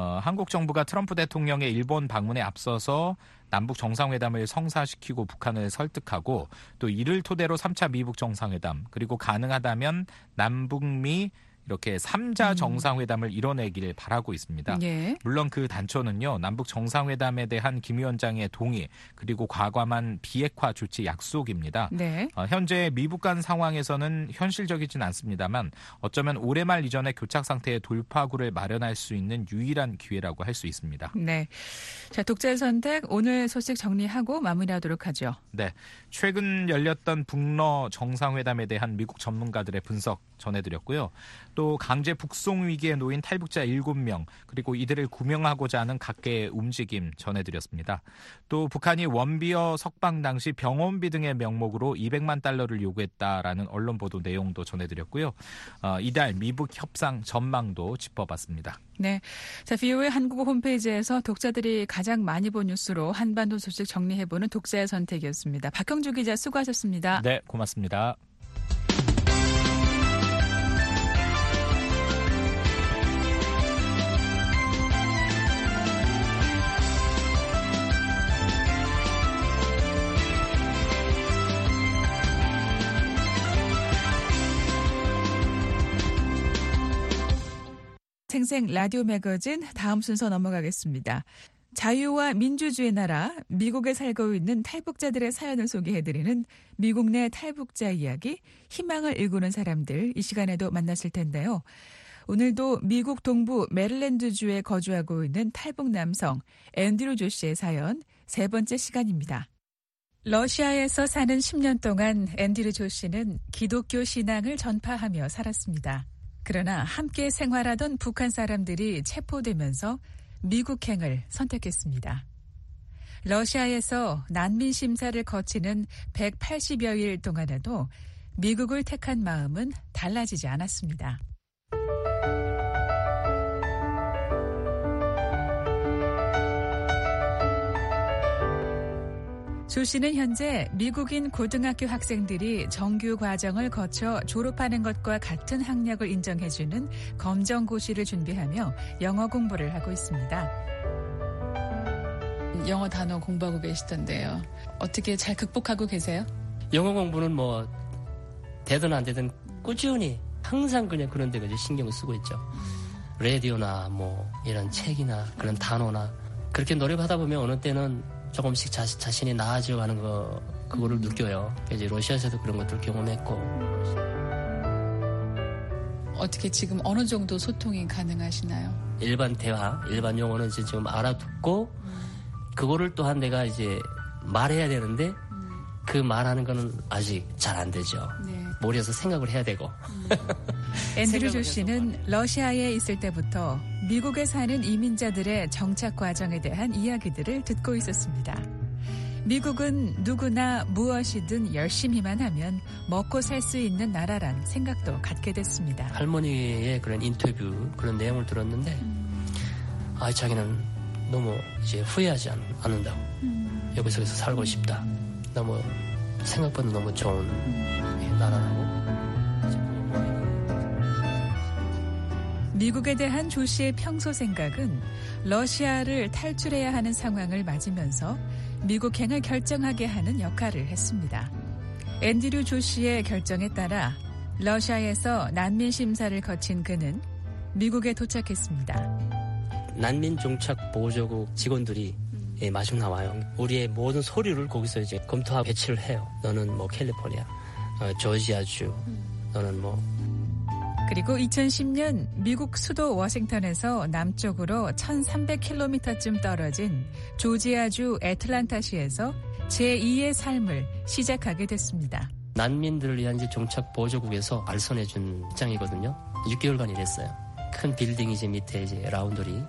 Speaker 5: 한국 정부가 트럼프 대통령의 일본 방문에 앞서서 남북 정상회담을 성사시키고 북한을 설득하고 또 이를 토대로 3차 미북 정상회담 그리고 가능하다면 남북미 이렇게 3자 정상회담을 이뤄내기를 바라고 있습니다.
Speaker 6: 예.
Speaker 5: 물론 그 단초는요. 남북 정상회담에 대한 김 위원장의 동의 그리고 과감한 비핵화 조치 약속입니다.
Speaker 6: 네.
Speaker 5: 현재 미북 간 상황에서는 현실적이진 않습니다만 어쩌면 올해 말 이전에 교착 상태의 돌파구를 마련할 수 있는 유일한 기회라고 할 수 있습니다.
Speaker 6: 네. 자, 독자의 선택 오늘 소식 정리하고 마무리하도록 하죠.
Speaker 5: 네. 최근 열렸던 북러 정상회담에 대한 미국 전문가들의 분석 전해드렸고요. 또 강제 북송 위기에 놓인 탈북자 7명 그리고 이들을 구명하고자 하는 각계의 움직임 전해드렸습니다. 또 북한이 원비어 석방 당시 병원비 등의 명목으로 200만 달러를 요구했다라는 언론 보도 내용도 전해드렸고요. 이달 미북 협상 전망도 짚어봤습니다.
Speaker 6: 네. 자, VOA 한국어 홈페이지에서 독자들이 가장 많이 본 뉴스로 한반도 소식 정리해보는 독자의 선택이었습니다. 박형주 기자 수고하셨습니다.
Speaker 5: 네, 고맙습니다.
Speaker 6: 생생 라디오 매거진 다음 순서 넘어가겠습니다. 자유와 민주주의 나라 미국에 살고 있는 탈북자들의 사연을 소개해드리는 미국 내 탈북자 이야기 희망을 일구는 사람들 이 시간에도 만나실 텐데요. 오늘도 미국 동부 메릴랜드주에 거주하고 있는 탈북 남성 앤드류 조 씨의 사연 세 번째 시간입니다. 러시아에서 사는 10년 동안 앤드류 조 씨는 기독교 신앙을 전파하며 살았습니다. 그러나 함께 생활하던 북한 사람들이 체포되면서 미국행을 선택했습니다. 러시아에서 난민 심사를 거치는 180여일 동안에도 미국을 택한 마음은 달라지지 않았습니다. 조 씨는 현재 미국인 고등학교 학생들이 정규 과정을 거쳐 졸업하는 것과 같은 학력을 인정해주는 검정고시를 준비하며 영어 공부를 하고 있습니다.
Speaker 13: 영어 단어 공부하고 계시던데요. 어떻게 잘 극복하고 계세요?
Speaker 14: 영어 공부는 뭐 되든 안 되든 꾸준히 항상 그냥 그런 데 신경을 쓰고 있죠. 라디오나 뭐 이런 책이나 그런 단어나 그렇게 노력하다 보면 어느 때는 조금씩 자신이 나아져가는 그거를 느껴요. 이제 러시아에서도 그런 것들을 경험했고.
Speaker 13: 어떻게 지금 어느 정도 소통이 가능하시나요?
Speaker 14: 일반 대화, 일반 용어는 이제 지금 알아듣고 그거를 또한 내가 이제 말해야 되는데 그 말하는 거는 아직 잘 안 되죠.
Speaker 13: 네.
Speaker 14: 머리에서 생각을 해야 되고.
Speaker 6: 앤드류 조 씨는 러시아에 있을 때부터 미국에 사는 이민자들의 정착 과정에 대한 이야기들을 듣고 있었습니다. 미국은 누구나 무엇이든 열심히만 하면 먹고 살 수 있는 나라란 생각도 갖게 됐습니다.
Speaker 14: 할머니의 그런 인터뷰 그런 내용을 들었는데 자기는 너무 이제 후회하지 않는다고. 여기서 살고 싶다. 너무 생각보다 너무 좋은 나라라고.
Speaker 6: 미국에 대한 조 씨의 평소 생각은 러시아를 탈출해야 하는 상황을 맞으면서 미국행을 결정하게 하는 역할을 했습니다. 앤드류 조 씨의 결정에 따라 러시아에서 난민 심사를 거친 그는 미국에 도착했습니다.
Speaker 14: 난민 종착 보호조국 직원들이 마중 나와요. 우리의 모든 서류를 거기서 이제 검토하고 배치를 해요. 너는 뭐 캘리포니아, 조지아주, 너는 뭐.
Speaker 6: 그리고 2010년 미국 수도 워싱턴에서 남쪽으로 1300km쯤 떨어진 조지아주 애틀란타시에서 제2의 삶을 시작하게 됐습니다.
Speaker 14: 난민들을 위한 이제 종착 보호조국에서 알선해준 입장이거든요. 6개월간 일했어요. 큰 빌딩 이제 밑에 이제 라운드리,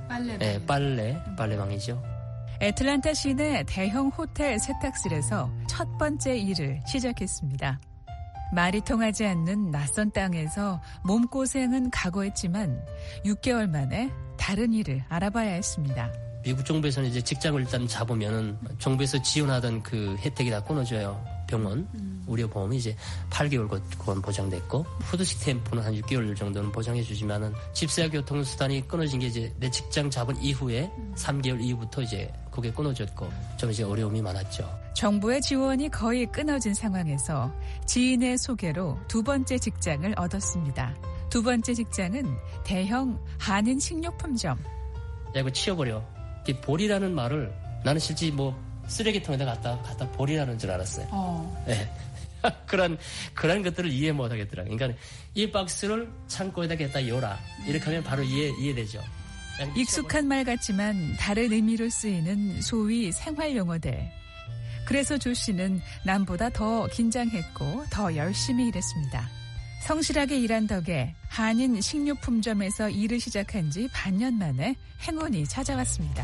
Speaker 14: 빨래방이죠.
Speaker 6: 애틀란타 시내 대형 호텔 세탁실에서 첫 번째 일을 시작했습니다. 말이 통하지 않는 낯선 땅에서 몸고생은 각오했지만 6개월 만에 다른 일을 알아봐야 했습니다.
Speaker 14: 미국 정부에서는 이제 직장을 일단 잡으면은 정부에서 지원하던 그 혜택이 다 끊어져요. 병원, 의료보험이 이제 8개월 그건 보장됐고, 푸드식 템포는 한 6개월 정도는 보장해주지만은 집세와 교통수단이 끊어진 게 이제 내 직장 잡은 이후에 3개월 이후부터 이제 그게 끊어졌고, 좀 이제 어려움이 많았죠.
Speaker 6: 정부의 지원이 거의 끊어진 상황에서 지인의 소개로 두 번째 직장을 얻었습니다. 두 번째 직장은 대형 한인 식료품점.
Speaker 14: 야, 이거 치워버려. 이 볼이라는 말을 나는 실제 뭐 쓰레기통에다 갖다 버리라는 줄 알았어요. 네. 그런 것들을 이해 못 하겠더라고요. 그러니까 이 박스를 창고에다 갖다 열어라. 이렇게 하면 바로 이해되죠.
Speaker 6: 익숙한 말 같지만 다른 의미로 쓰이는 소위 생활 용어들. 그래서 조 씨는 남보다 더 긴장했고 더 열심히 일했습니다. 성실하게 일한 덕에 한인 식료품점에서 일을 시작한 지 반년 만에 행운이 찾아왔습니다.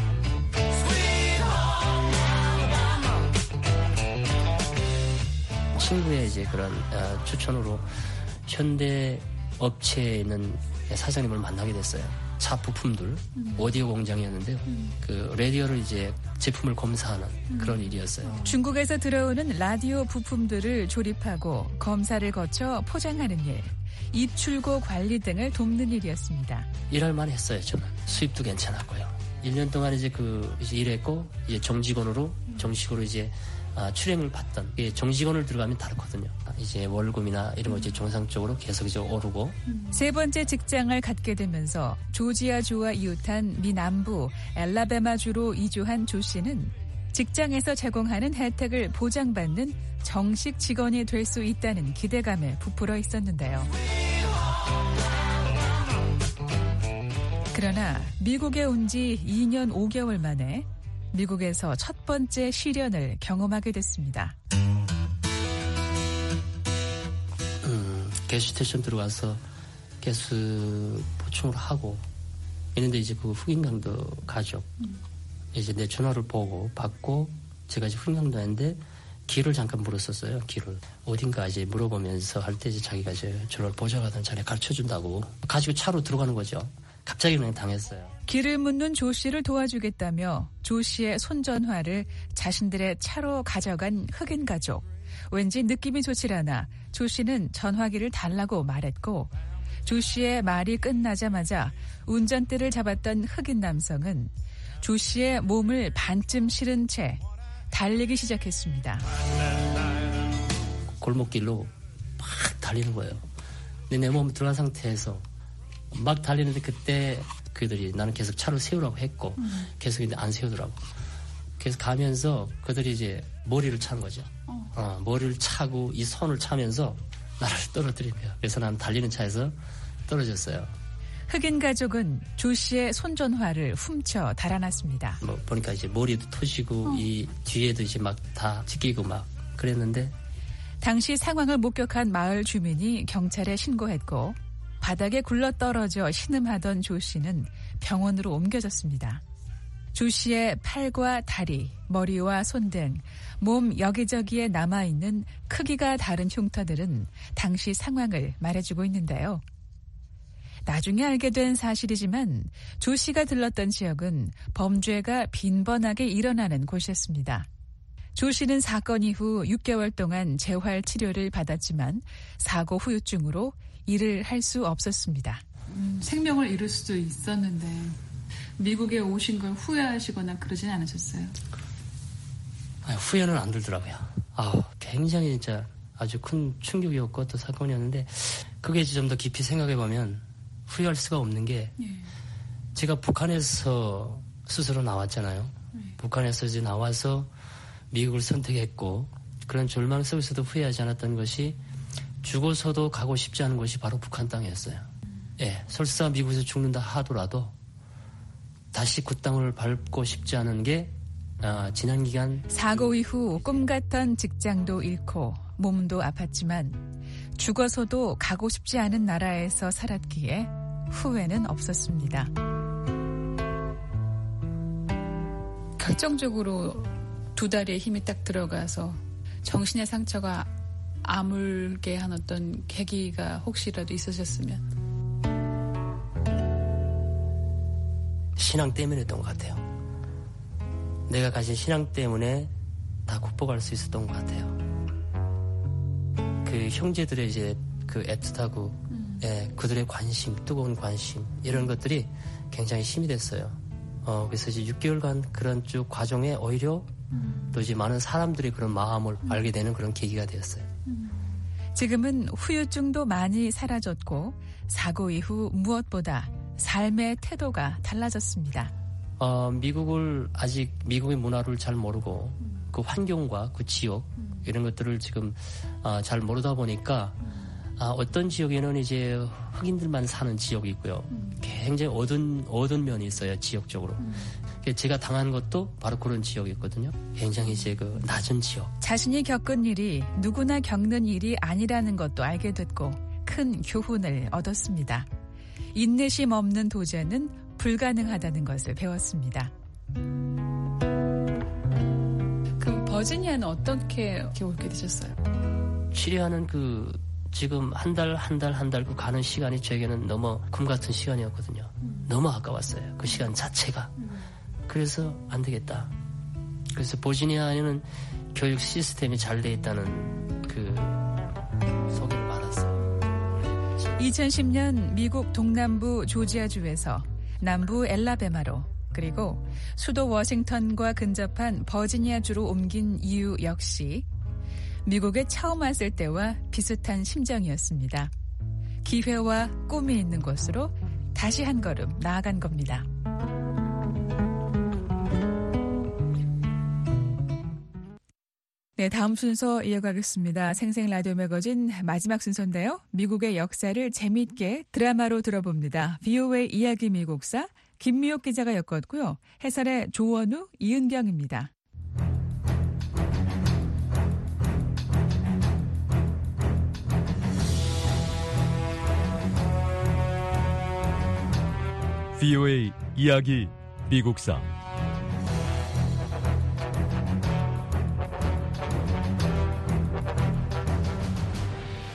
Speaker 14: 친구의 이제 그런 추천으로 현대 업체에 있는 사장님을 만나게 됐어요. 차 부품들, 오디오 공장이었는데요. 그 라디오를 이제 제품을 검사하는 그런 일이었어요.
Speaker 6: 중국에서 들어오는 라디오 부품들을 조립하고 검사를 거쳐 포장하는 일, 입출고 관리 등을 돕는 일이었습니다.
Speaker 14: 일할만 했어요, 저는. 수입도 괜찮았고요. 1년 동안 이제 이제 일했고, 이제 정직원으로 이제 출행을 받던, 정직원을 들어가면 다르거든요. 이제 월급이나 이런 거 이제 정상적으로 계속 이제 오르고.
Speaker 6: 세 번째 직장을 갖게 되면서 조지아주와 이웃한 미 남부 엘라베마주로 이주한 조 씨는 직장에서 제공하는 혜택을 보장받는 정식 직원이 될 수 있다는 기대감에 부풀어 있었는데요. 그러나 미국에 온 지 2년 5개월 만에 미국에서 첫 번째 시련을 경험하게 됐습니다.
Speaker 14: 가스 스테이션 들어가서 가스 보충을 하고 있는데 이제 그 흑인강도 가족 이제 내 전화를 받고 제가 이제 흑인강도인데 길을 잠깐 물었었어요. 길을 어딘가 이제 물어보면서 할 때 이제 자기가 이제 저를 보좌하던 자리에 가르쳐 준다고 가지고 차로 들어가는 거죠. 갑자기 그냥 당했어요.
Speaker 6: 길을 묻는 조 씨를 도와주겠다며 조 씨의 손전화를 자신들의 차로 가져간 흑인 가족. 왠지 느낌이 좋질 않아 조 씨는 전화기를 달라고 말했고 조 씨의 말이 끝나자마자 운전대를 잡았던 흑인 남성은 조 씨의 몸을 반쯤 실은 채 달리기 시작했습니다.
Speaker 14: 골목길로 막 달리는 거예요. 근데 내 몸 들어간 상태에서 막 달리는데 그때 그들이 나는 계속 차를 세우라고 했고 계속 근데 안 세우더라고. 그래서 가면서 그들이 이제 머리를 차는 거죠. 머리를 차고 이 손을 차면서 나를 떨어뜨린 거예요. 그래서 나는 달리는 차에서 떨어졌어요.
Speaker 6: 흑인 가족은 조 씨의 손전화를 훔쳐 달아났습니다.
Speaker 14: 뭐 보니까 이제 머리도 터지고 이 뒤에도 이제 막 다 찢기고 막 그랬는데
Speaker 6: 당시 상황을 목격한 마을 주민이 경찰에 신고했고 바닥에 굴러떨어져 신음하던 조 씨는 병원으로 옮겨졌습니다. 조 씨의 팔과 다리, 머리와 손 등 몸 여기저기에 남아있는 크기가 다른 흉터들은 당시 상황을 말해주고 있는데요. 나중에 알게 된 사실이지만 조 씨가 들렀던 지역은 범죄가 빈번하게 일어나는 곳이었습니다. 조 씨는 사건 이후 6개월 동안 재활 치료를 받았지만 사고 후유증으로 일을 할 수 없었습니다.
Speaker 13: 생명을 잃을 수도 있었는데 미국에 오신 걸 후회하시거나 그러진 않으셨어요?
Speaker 14: 후회는 안 들더라고요. 굉장히 진짜 아주 큰 충격이었고 또 사건이었는데 그게 좀 더 깊이 생각해보면 후회할 수가 없는 게 제가 북한에서 스스로 나왔잖아요. 북한에서 이제 나와서 미국을 선택했고 그런 절망 속에서도 후회하지 않았던 것이 죽어서도 가고 싶지 않은 곳이 바로 북한 땅이었어요. 설사 미국에서 죽는다 하더라도 다시 그 땅을 밟고 싶지 않은 게 지난 기간
Speaker 6: 사고 이후 꿈같던 직장도 잃고 몸도 아팠지만 죽어서도 가고 싶지 않은 나라에서 살았기에 후회는 없었습니다.
Speaker 13: 결정적으로 두 다리에 힘이 딱 들어가서 정신의 상처가 아물게 한 어떤 계기가 혹시라도 있으셨으면?
Speaker 14: 신앙 때문이었던 것 같아요. 내가 가진 신앙 때문에 다 극복할 수 있었던 것 같아요. 그 형제들의 이제 그 애틋하고 그들의 관심, 뜨거운 관심 이런 것들이 굉장히 힘이 됐어요. 그래서 이제 6개월간 그런 쭉 과정에 오히려 또 이제 많은 사람들이 그런 마음을 알게 되는 그런 계기가 되었어요.
Speaker 6: 지금은 후유증도 많이 사라졌고 사고 이후 무엇보다 삶의 태도가 달라졌습니다.
Speaker 14: 미국의 문화를 잘 모르고 그 환경과 그 지역 이런 것들을 지금 잘 모르다 보니까 어떤 지역에는 이제 흑인들만 사는 지역이 있고요. 굉장히 어두운 면이 있어요, 지역적으로. 제가 당한 것도 바로 그런 지역이었거든요. 굉장히 이제 그 낮은 지역.
Speaker 6: 자신이 겪은 일이 누구나 겪는 일이 아니라는 것도 알게 됐고 큰 교훈을 얻었습니다. 인내심 없는 도전은 불가능하다는 것을 배웠습니다.
Speaker 13: 그럼 버지니아는 어떻게 오게 되셨어요?
Speaker 14: 치료하는 지금 한 달 그 가는 시간이 저에게는 너무 금 같은 시간이었거든요. 너무 아까웠어요. 그 시간 자체가. 그래서 안 되겠다. 그래서 버지니아에는 교육 시스템이 잘 돼 있다는 그 소개를 받았어요.
Speaker 6: 2010년 미국 동남부 조지아주에서 남부 엘라베마로 그리고 수도 워싱턴과 근접한 버지니아주로 옮긴 이유 역시 미국에 처음 왔을 때와 비슷한 심정이었습니다. 기회와 꿈이 있는 곳으로 다시 한 걸음 나아간 겁니다. 네, 다음 순서 이어가겠습니다. 생생 라디오 매거진 마지막 순서인데요. 미국의 역사를 재미있게 드라마로 들어봅니다. VOA 이야기 미국사 김미옥 기자가 엮었고요. 해설의 조원우, 이은경입니다.
Speaker 11: VOA 이야기 미국사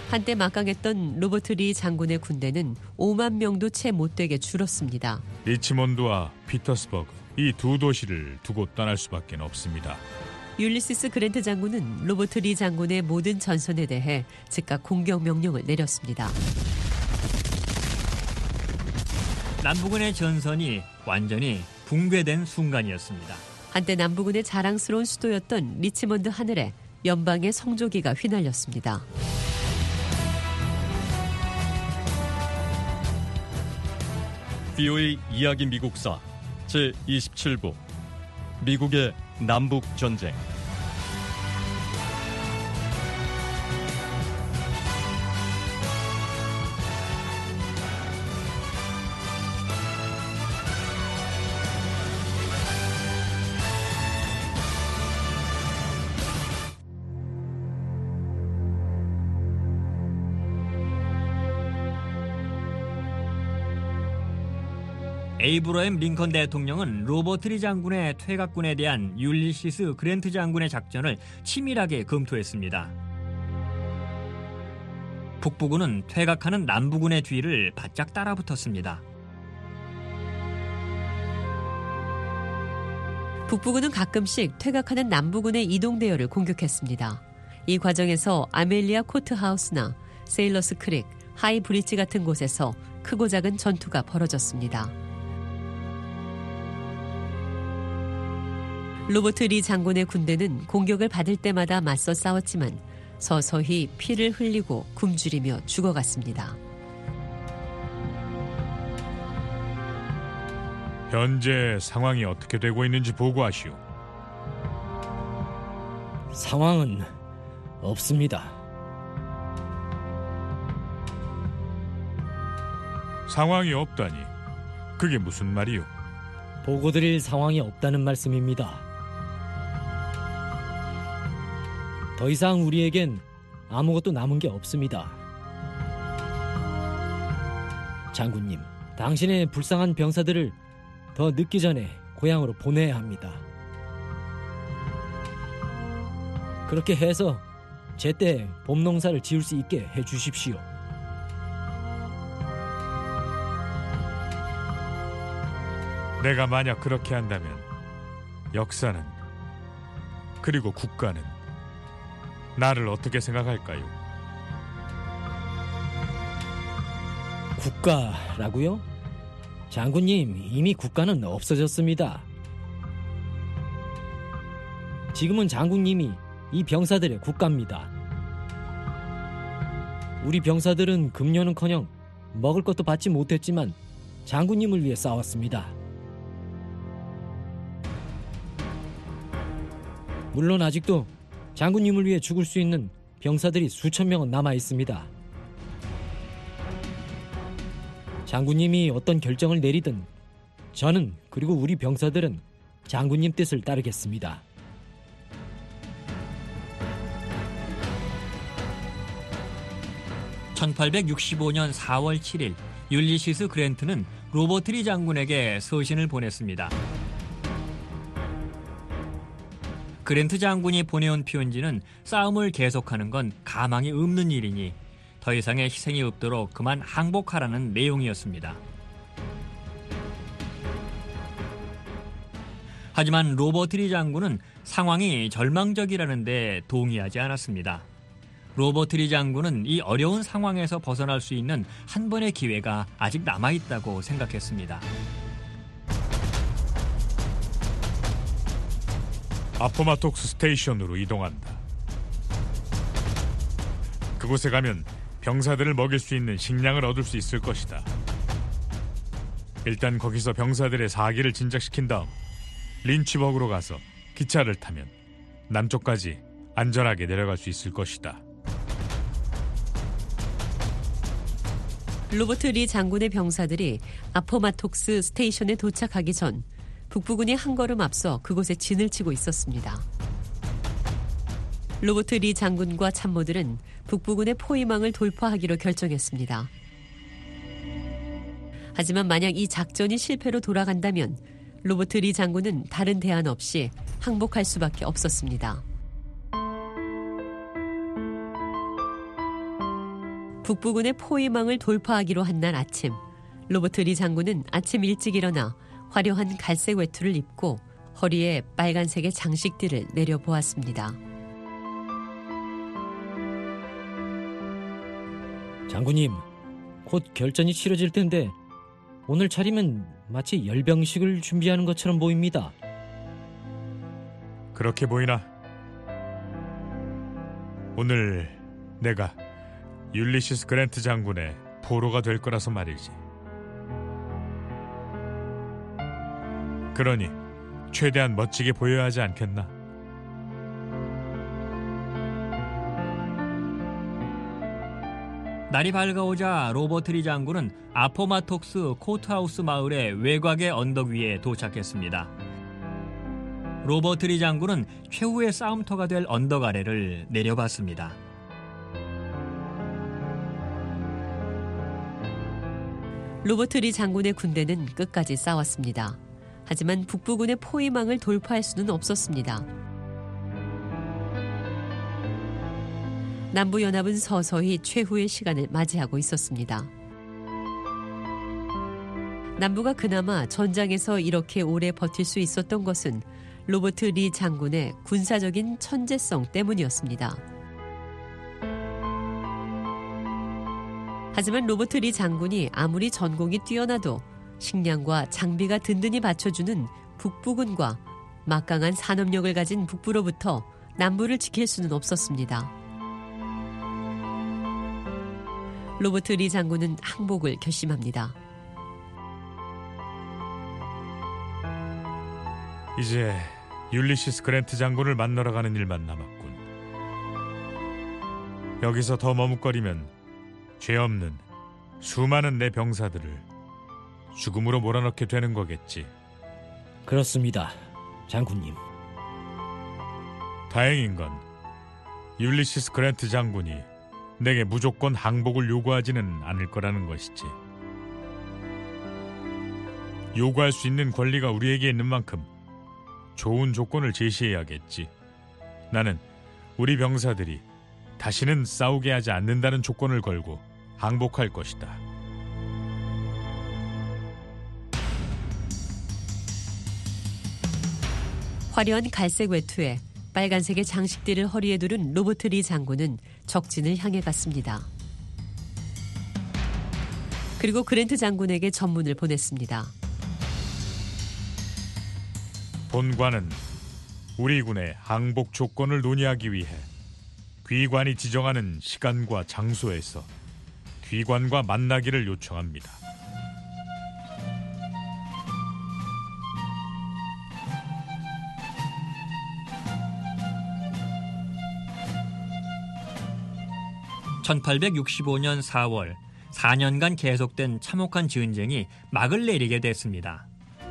Speaker 15: 한때 막강했던 로버트 리 장군의 군대는 5만 명도 채 못되게 줄었습니다.
Speaker 16: 리치몬드와 피터스버그 이 두 도시를 두고 떠날 수밖에 없습니다.
Speaker 15: 율리시스 그랜트 장군은 로버트 리 장군의 모든 전선에 대해 즉각 공격 명령을 내렸습니다.
Speaker 17: 남부군의 전선이 완전히 붕괴된 순간이었습니다.
Speaker 15: 한때 남부군의 자랑스러운 수도였던 리치몬드 하늘에 연방의 성조기가 휘날렸습니다.
Speaker 11: VOA 이야기 미국사 제27부 미국의 남북전쟁.
Speaker 17: 에이브러햄 링컨 대통령은 로버트 리 장군의 퇴각군에 대한 율리시스 그랜트 장군의 작전을 치밀하게 검토했습니다. 북부군은 퇴각하는 남부군의 뒤를 바짝 따라붙었습니다.
Speaker 15: 북부군은 가끔씩 퇴각하는 남부군의 이동대열을 공격했습니다. 이 과정에서 아멜리아 코트하우스나 세일러스 크릭, 하이 브릿지 같은 곳에서 크고 작은 전투가 벌어졌습니다. 로버트 리 장군의 군대는 공격을 받을 때마다 맞서 싸웠지만 서서히 피를 흘리고 굶주리며 죽어갔습니다.
Speaker 16: 현재 상황이 어떻게 되고 있는지 보고하시오.
Speaker 18: 상황은 없습니다.
Speaker 16: 상황이 없다니 그게 무슨 말이오?
Speaker 18: 보고드릴 상황이 없다는 말씀입니다. 더 이상 우리에겐 아무것도 남은 게 없습니다. 장군님, 당신의 불쌍한 병사들을 더 늦기 전에 고향으로 보내야 합니다. 그렇게 해서 제때 봄농사를 지을 수 있게 해주십시오.
Speaker 16: 내가 만약 그렇게 한다면 역사는 그리고 국가는 나를 어떻게 생각할까요?
Speaker 18: 국가라고요? 장군님, 이미 국가는 없어졌습니다. 지금은 장군님이 이 병사들의 국가입니다. 우리 병사들은 급료는커녕 먹을 것도 받지 못했지만 장군님을 위해 싸웠습니다. 물론 아직도 장군님을 위해 죽을 수 있는 병사들이 수천 명은 남아 있습니다. 장군님이 어떤 결정을 내리든 저는 그리고 우리 병사들은 장군님 뜻을 따르겠습니다.
Speaker 17: (1865년 4월 7일) 율리시스 그랜트는 로버트 리 장군에게 서신을 보냈습니다. 그랜트 장군이 보내온 표현지는 싸움을 계속하는 건 가망이 없는 일이니 더 이상의 희생이 없도록 그만 항복하라는 내용이었습니다. 하지만 로버트 리 장군은 상황이 절망적이라는데 동의하지 않았습니다. 로버트 리 장군은 이 어려운 상황에서 벗어날 수 있는 한 번의 기회가 아직 남아있다고 생각했습니다.
Speaker 16: 아포마톡스 스테이션으로 이동한다. 그곳에 가면 병사들을 먹일 수 있는 식량을 얻을 수 있을 것이다. 일단 거기서 병사들의 사기를 진작시킨 다음 린치버그로 가서 기차를 타면 남쪽까지 안전하게 내려갈 수 있을 것이다.
Speaker 15: 로버트 리 장군의 병사들이 아포마톡스 스테이션에 도착하기 전 북부군이 한 걸음 앞서 그곳에 진을 치고 있었습니다. 로버트 리 장군과 참모들은 북부군의 포위망을 돌파하기로 결정했습니다. 하지만 만약 이 작전이 실패로 돌아간다면 로버트 리 장군은 다른 대안 없이 항복할 수밖에 없었습니다. 북부군의 포위망을 돌파하기로 한 날 아침, 로버트 리 장군은 아침 일찍 일어나 화려한 갈색 외투를 입고 허리에 빨간색의 장식들을 내려보았습니다.
Speaker 18: 장군님, 곧 결전이 치러질 텐데 오늘 차림은 마치 열병식을 준비하는 것처럼 보입니다.
Speaker 16: 그렇게 보이나? 오늘 내가 율리시스 그랜트 장군의 포로가 될 거라서 말이지. 그러니 최대한 멋지게 보여야 하지 않겠나?
Speaker 17: 날이 밝아오자 로버트 리 장군은 아포마톡스 코트하우스 마을의 외곽의 언덕 위에 도착했습니다. 로버트 리 장군은 최후의 싸움터가 될 언덕 아래를 내려봤습니다.
Speaker 15: 로버트 리 장군의 군대는 끝까지 싸웠습니다. 하지만 북부군의 포위망을 돌파할 수는 없었습니다. 남부연합은 서서히 최후의 시간을 맞이하고 있었습니다. 남부가 그나마 전장에서 이렇게 오래 버틸 수 있었던 것은 로버트 리 장군의 군사적인 천재성 때문이었습니다. 하지만 로버트 리 장군이 아무리 전공이 뛰어나도 식량과 장비가 든든히 받쳐주는 북부군과 막강한 산업력을 가진 북부로부터 남부를 지킬 수는 없었습니다. 로버트 리 장군은 항복을 결심합니다.
Speaker 16: 이제 율리시스 그랜트 장군을 만나러 가는 일만 남았군. 여기서 더 머뭇거리면 죄 없는 수많은 내 병사들을 죽음으로 몰아넣게 되는 거겠지.
Speaker 18: 그렇습니다, 장군님.
Speaker 16: 다행인 건 율리시스 그랜트 장군이 내게 무조건 항복을 요구하지는 않을 거라는 것이지. 요구할 수 있는 권리가 우리에게 있는 만큼 좋은 조건을 제시해야겠지. 나는 우리 병사들이 다시는 싸우게 하지 않는다는 조건을 걸고 항복할 것이다.
Speaker 15: 화려한 갈색 외투에 빨간색의 장식들을 허리에 두른 로버트 리 장군은 적진을 향해 갔습니다. 그리고 그랜트 장군에게 전문을 보냈습니다.
Speaker 16: 본관은 우리 군의 항복 조건을 논의하기 위해 귀관이 지정하는 시간과 장소에서 귀관과 만나기를 요청합니다.
Speaker 17: (1865년 4월) 4년간 계속된 참혹한 전쟁이 막을 내리게 됐습니다.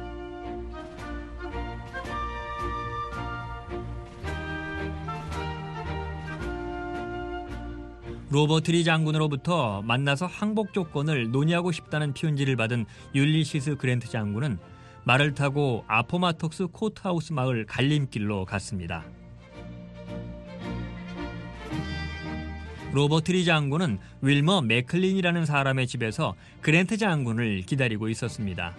Speaker 17: 로버트 리 장군으로부터 만나서 항복 조건을 논의하고 싶다는 편지를 받은 율리시스 그랜트 장군은 말을 타고 아포마톡스 코트하우스 마을 갈림길로 갔습니다. 로버트 리 장군은 윌머 맥클린이라는 사람의 집에서 그랜트 장군을 기다리고 있었습니다.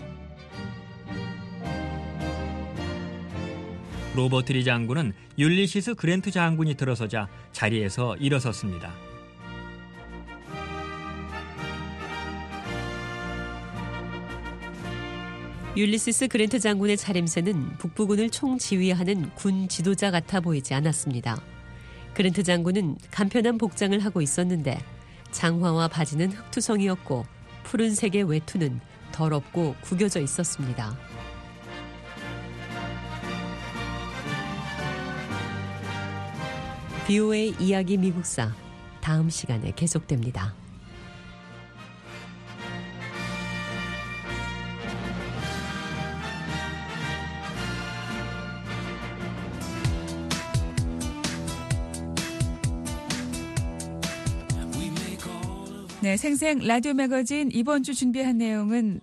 Speaker 17: 로버트 리 장군은 율리시스 그랜트 장군이 들어서자 자리에서 일어섰습니다.
Speaker 15: 율리시스 그랜트 장군의 차림새는 북부군을 총지휘하는 군 지도자 같아 보이지 않았습니다. 그랜트 장군은 간편한 복장을 하고 있었는데 장화와 바지는 흑투성이었고 푸른색의 외투는 더럽고 구겨져 있었습니다. BOA 이야기 미국사 다음 시간에 계속됩니다.
Speaker 6: 네, 생생 라디오 매거진 이번 주 준비한 내용은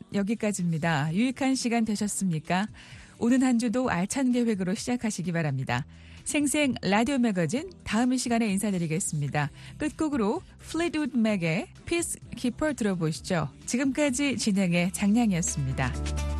Speaker 6: 여기까지입니다. 유익한 시간 되셨습니까? 오는 한 주도 알찬 계획으로 시작하시기 바랍니다. 생생 라디오 매거진 다음 이 시간에 인사드리겠습니다. 끝곡으로 플리트우드 맥의 Peacekeeper 들어보시죠. 지금까지 진행의 장량이었습니다.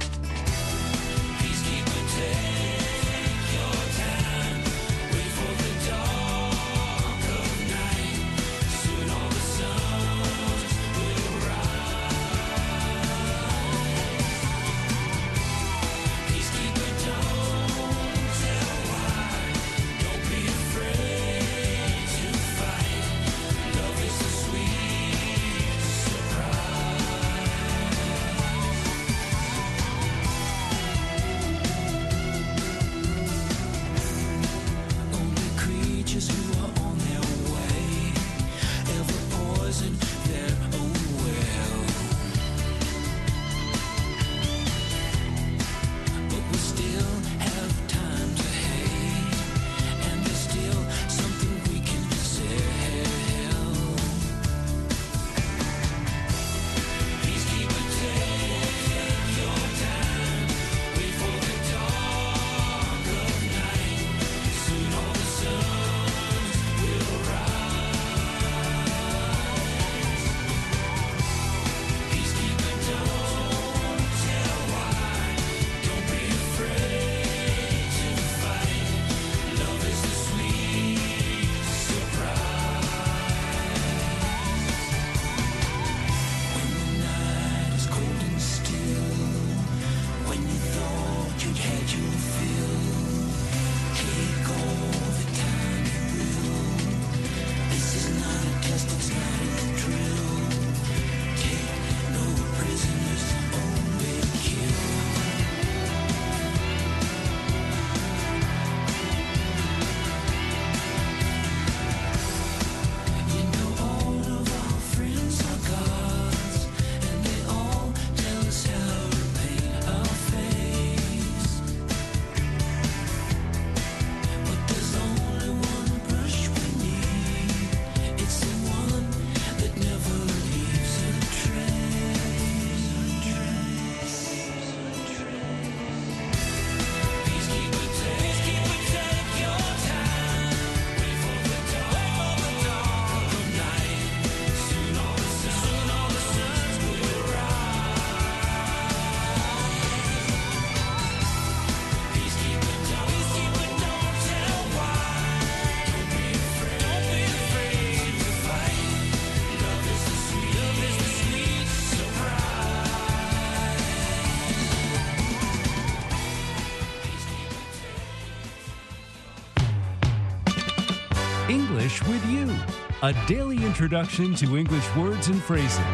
Speaker 1: English with You, a daily introduction to English words and phrases.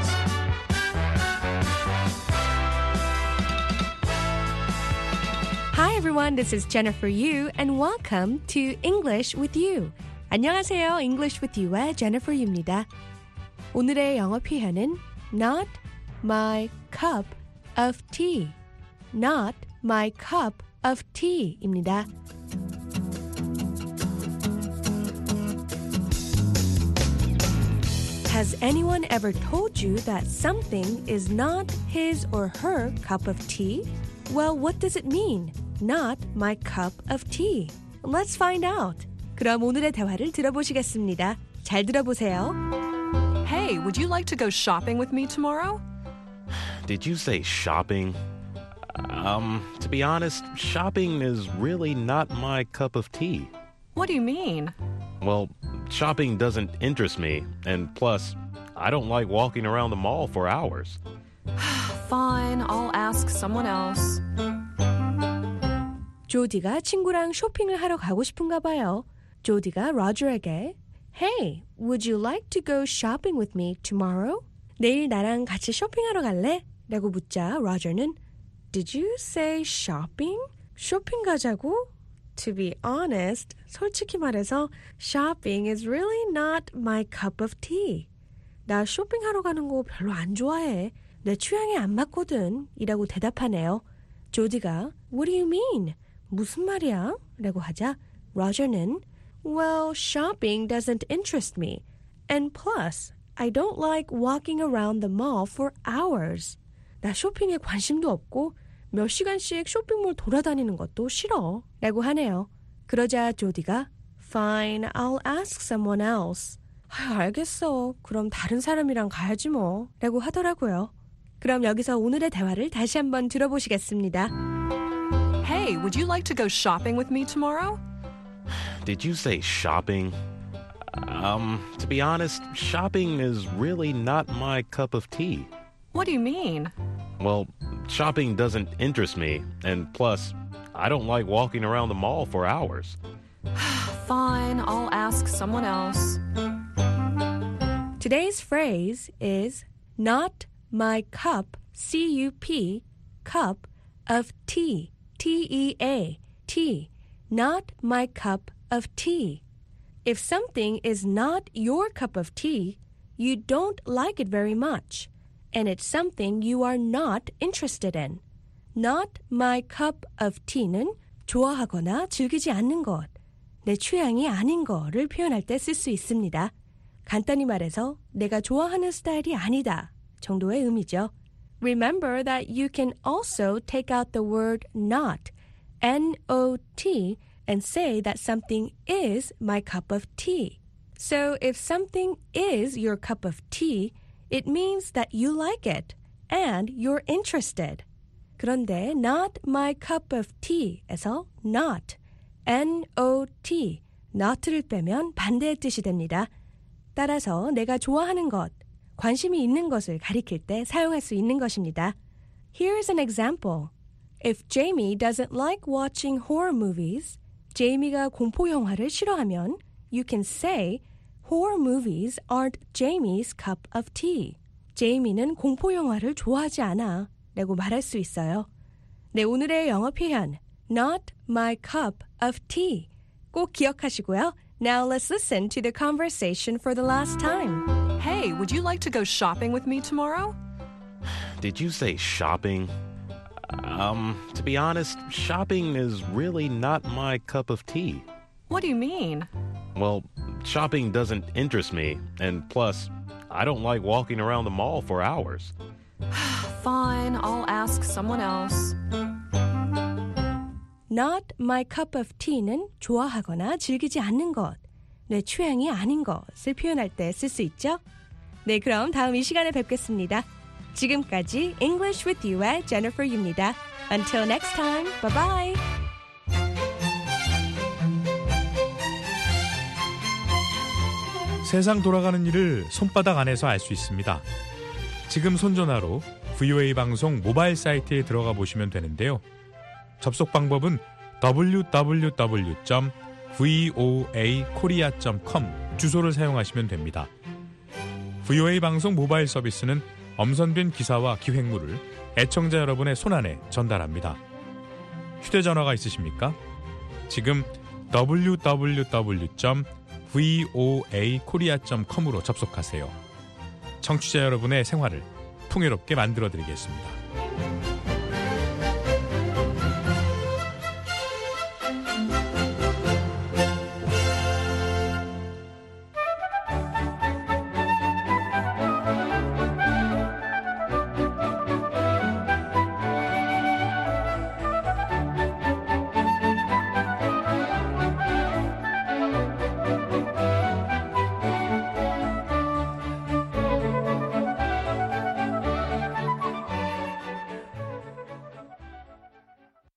Speaker 19: Hi everyone, this is Jennifer Yu and welcome to English with You. 안녕하세요, English with You의 Jennifer Yu입니다. 오늘의 영어 표현은 Not my cup of tea. Not my cup of tea입니다. Has anyone ever told you that something is not his or her cup of tea? Well, what does it mean? Not my cup of tea. Let's find out. 그럼 오늘의 대화를 들어보시겠습니다. 잘 들어보세요.
Speaker 20: Hey, would you like to go shopping with me tomorrow?
Speaker 21: Did you say shopping? To be honest, shopping is really not my cup of tea.
Speaker 20: What do you mean?
Speaker 21: Well, shopping doesn't interest me, and plus, I don't like walking around the mall for hours.
Speaker 20: Fine, I'll ask someone else.
Speaker 19: 조디가 친구랑 쇼핑을 하러 가고 싶은가 봐요. 조디가 로저에게 Hey, would you like to go shopping with me tomorrow? 내일 나랑 같이 쇼핑하러 갈래? 라고 묻자 로저는 Did you say shopping? 쇼핑 가자고? To be honest, 솔직히 말해서 shopping is really not my cup of tea. 나 쇼핑하러 가는 거 별로 안 좋아해. 내 취향에 안 맞거든. 이라고 대답하네요. 조디가 What do you mean? 무슨 말이야? 라고 하자 로저는 Well, shopping doesn't interest me. And plus, I don't like walking around the mall for hours. 나 쇼핑에 관심도 없고 몇 시간씩 쇼핑몰 돌아다니는 것도 싫어. 라고 하네요. 그러자 조디가 Fine, I'll ask someone else. 알겠어. 그럼 다른 사람이랑 가야지 뭐. 라고 하더라고요. 그럼 여기서 오늘의 대화를 다시 한번 들어보시겠습니다.
Speaker 20: Hey, would you like to go shopping with me tomorrow?
Speaker 21: Did you say shopping? To be honest, shopping is really not my cup of tea.
Speaker 20: What do you mean?
Speaker 21: Well, shopping doesn't interest me, and plus, I don't like walking around the mall for hours.
Speaker 20: Fine, I'll ask someone else.
Speaker 19: Today's phrase is not my cup, C-U-P, cup of tea, T-E-A, tea, not my cup of tea. If something is not your cup of tea, you don't like it very much, and it's something you are not interested in. Not my cup of tea는 좋아하거나 즐기지 않는 것, 내 취향이 아닌 거를 표현할 때 쓸 수 있습니다. 간단히 말해서 내가 좋아하는 스타일이 아니다 정도의 의미죠. Remember that you can also take out the word not, N-O-T, and say that something is my cup of tea. So if something is your cup of tea, it means that you like it and you're interested. 그런데 not my cup of tea에서 not, N-O-T, not를 빼면 반대의 뜻이 됩니다. 따라서 내가 좋아하는 것, 관심이 있는 것을 가리킬 때 사용할 수 있는 것입니다. Here's an example. If Jamie doesn't like watching horror movies, 제이미가 공포 영화를 싫어하면 you can say horror movies aren't Jamie's cup of tea. 제이미는 공포 영화를 좋아하지 않아 라고 말할 수 있어요. 네, 오늘의 영어 표현 not my cup of tea 꼭 기억하시고요. Now let's listen to the conversation for the last time.
Speaker 20: Hey, would you like to go shopping with me tomorrow?
Speaker 21: Did you say shopping? To be honest, shopping is really not my cup of tea.
Speaker 20: What do you mean?
Speaker 21: Well, shopping doesn't interest me, and plus, I don't like walking around the mall for hours.
Speaker 20: Fine, I'll ask someone else.
Speaker 19: Not my cup of tea는 좋아하거나 즐기지 않는 것, 내 취향이 아닌 것을 표현할 때 쓸 수 있죠? 네, 그럼 다음 이 시간에 뵙겠습니다. 지금까지 English with You의 Jennifer Yu입니다. Until next time, bye bye.
Speaker 16: 세상 돌아가는 일을 손바닥 안에서 알 수 있습니다. 지금 손전화로 VOA 방송 모바일 사이트에 들어가 보시면 되는데요. 접속 방법은 www.voakorea.com 주소를 사용하시면 됩니다. VOA 방송 모바일 서비스는 엄선된 기사와 기획물을 애청자 여러분의 손안에 전달합니다. 휴대전화가 있으십니까? 지금 www.voakorea.com으로 접속하세요. 청취자 여러분의 생활을 풍요롭게 만들어드리겠습니다.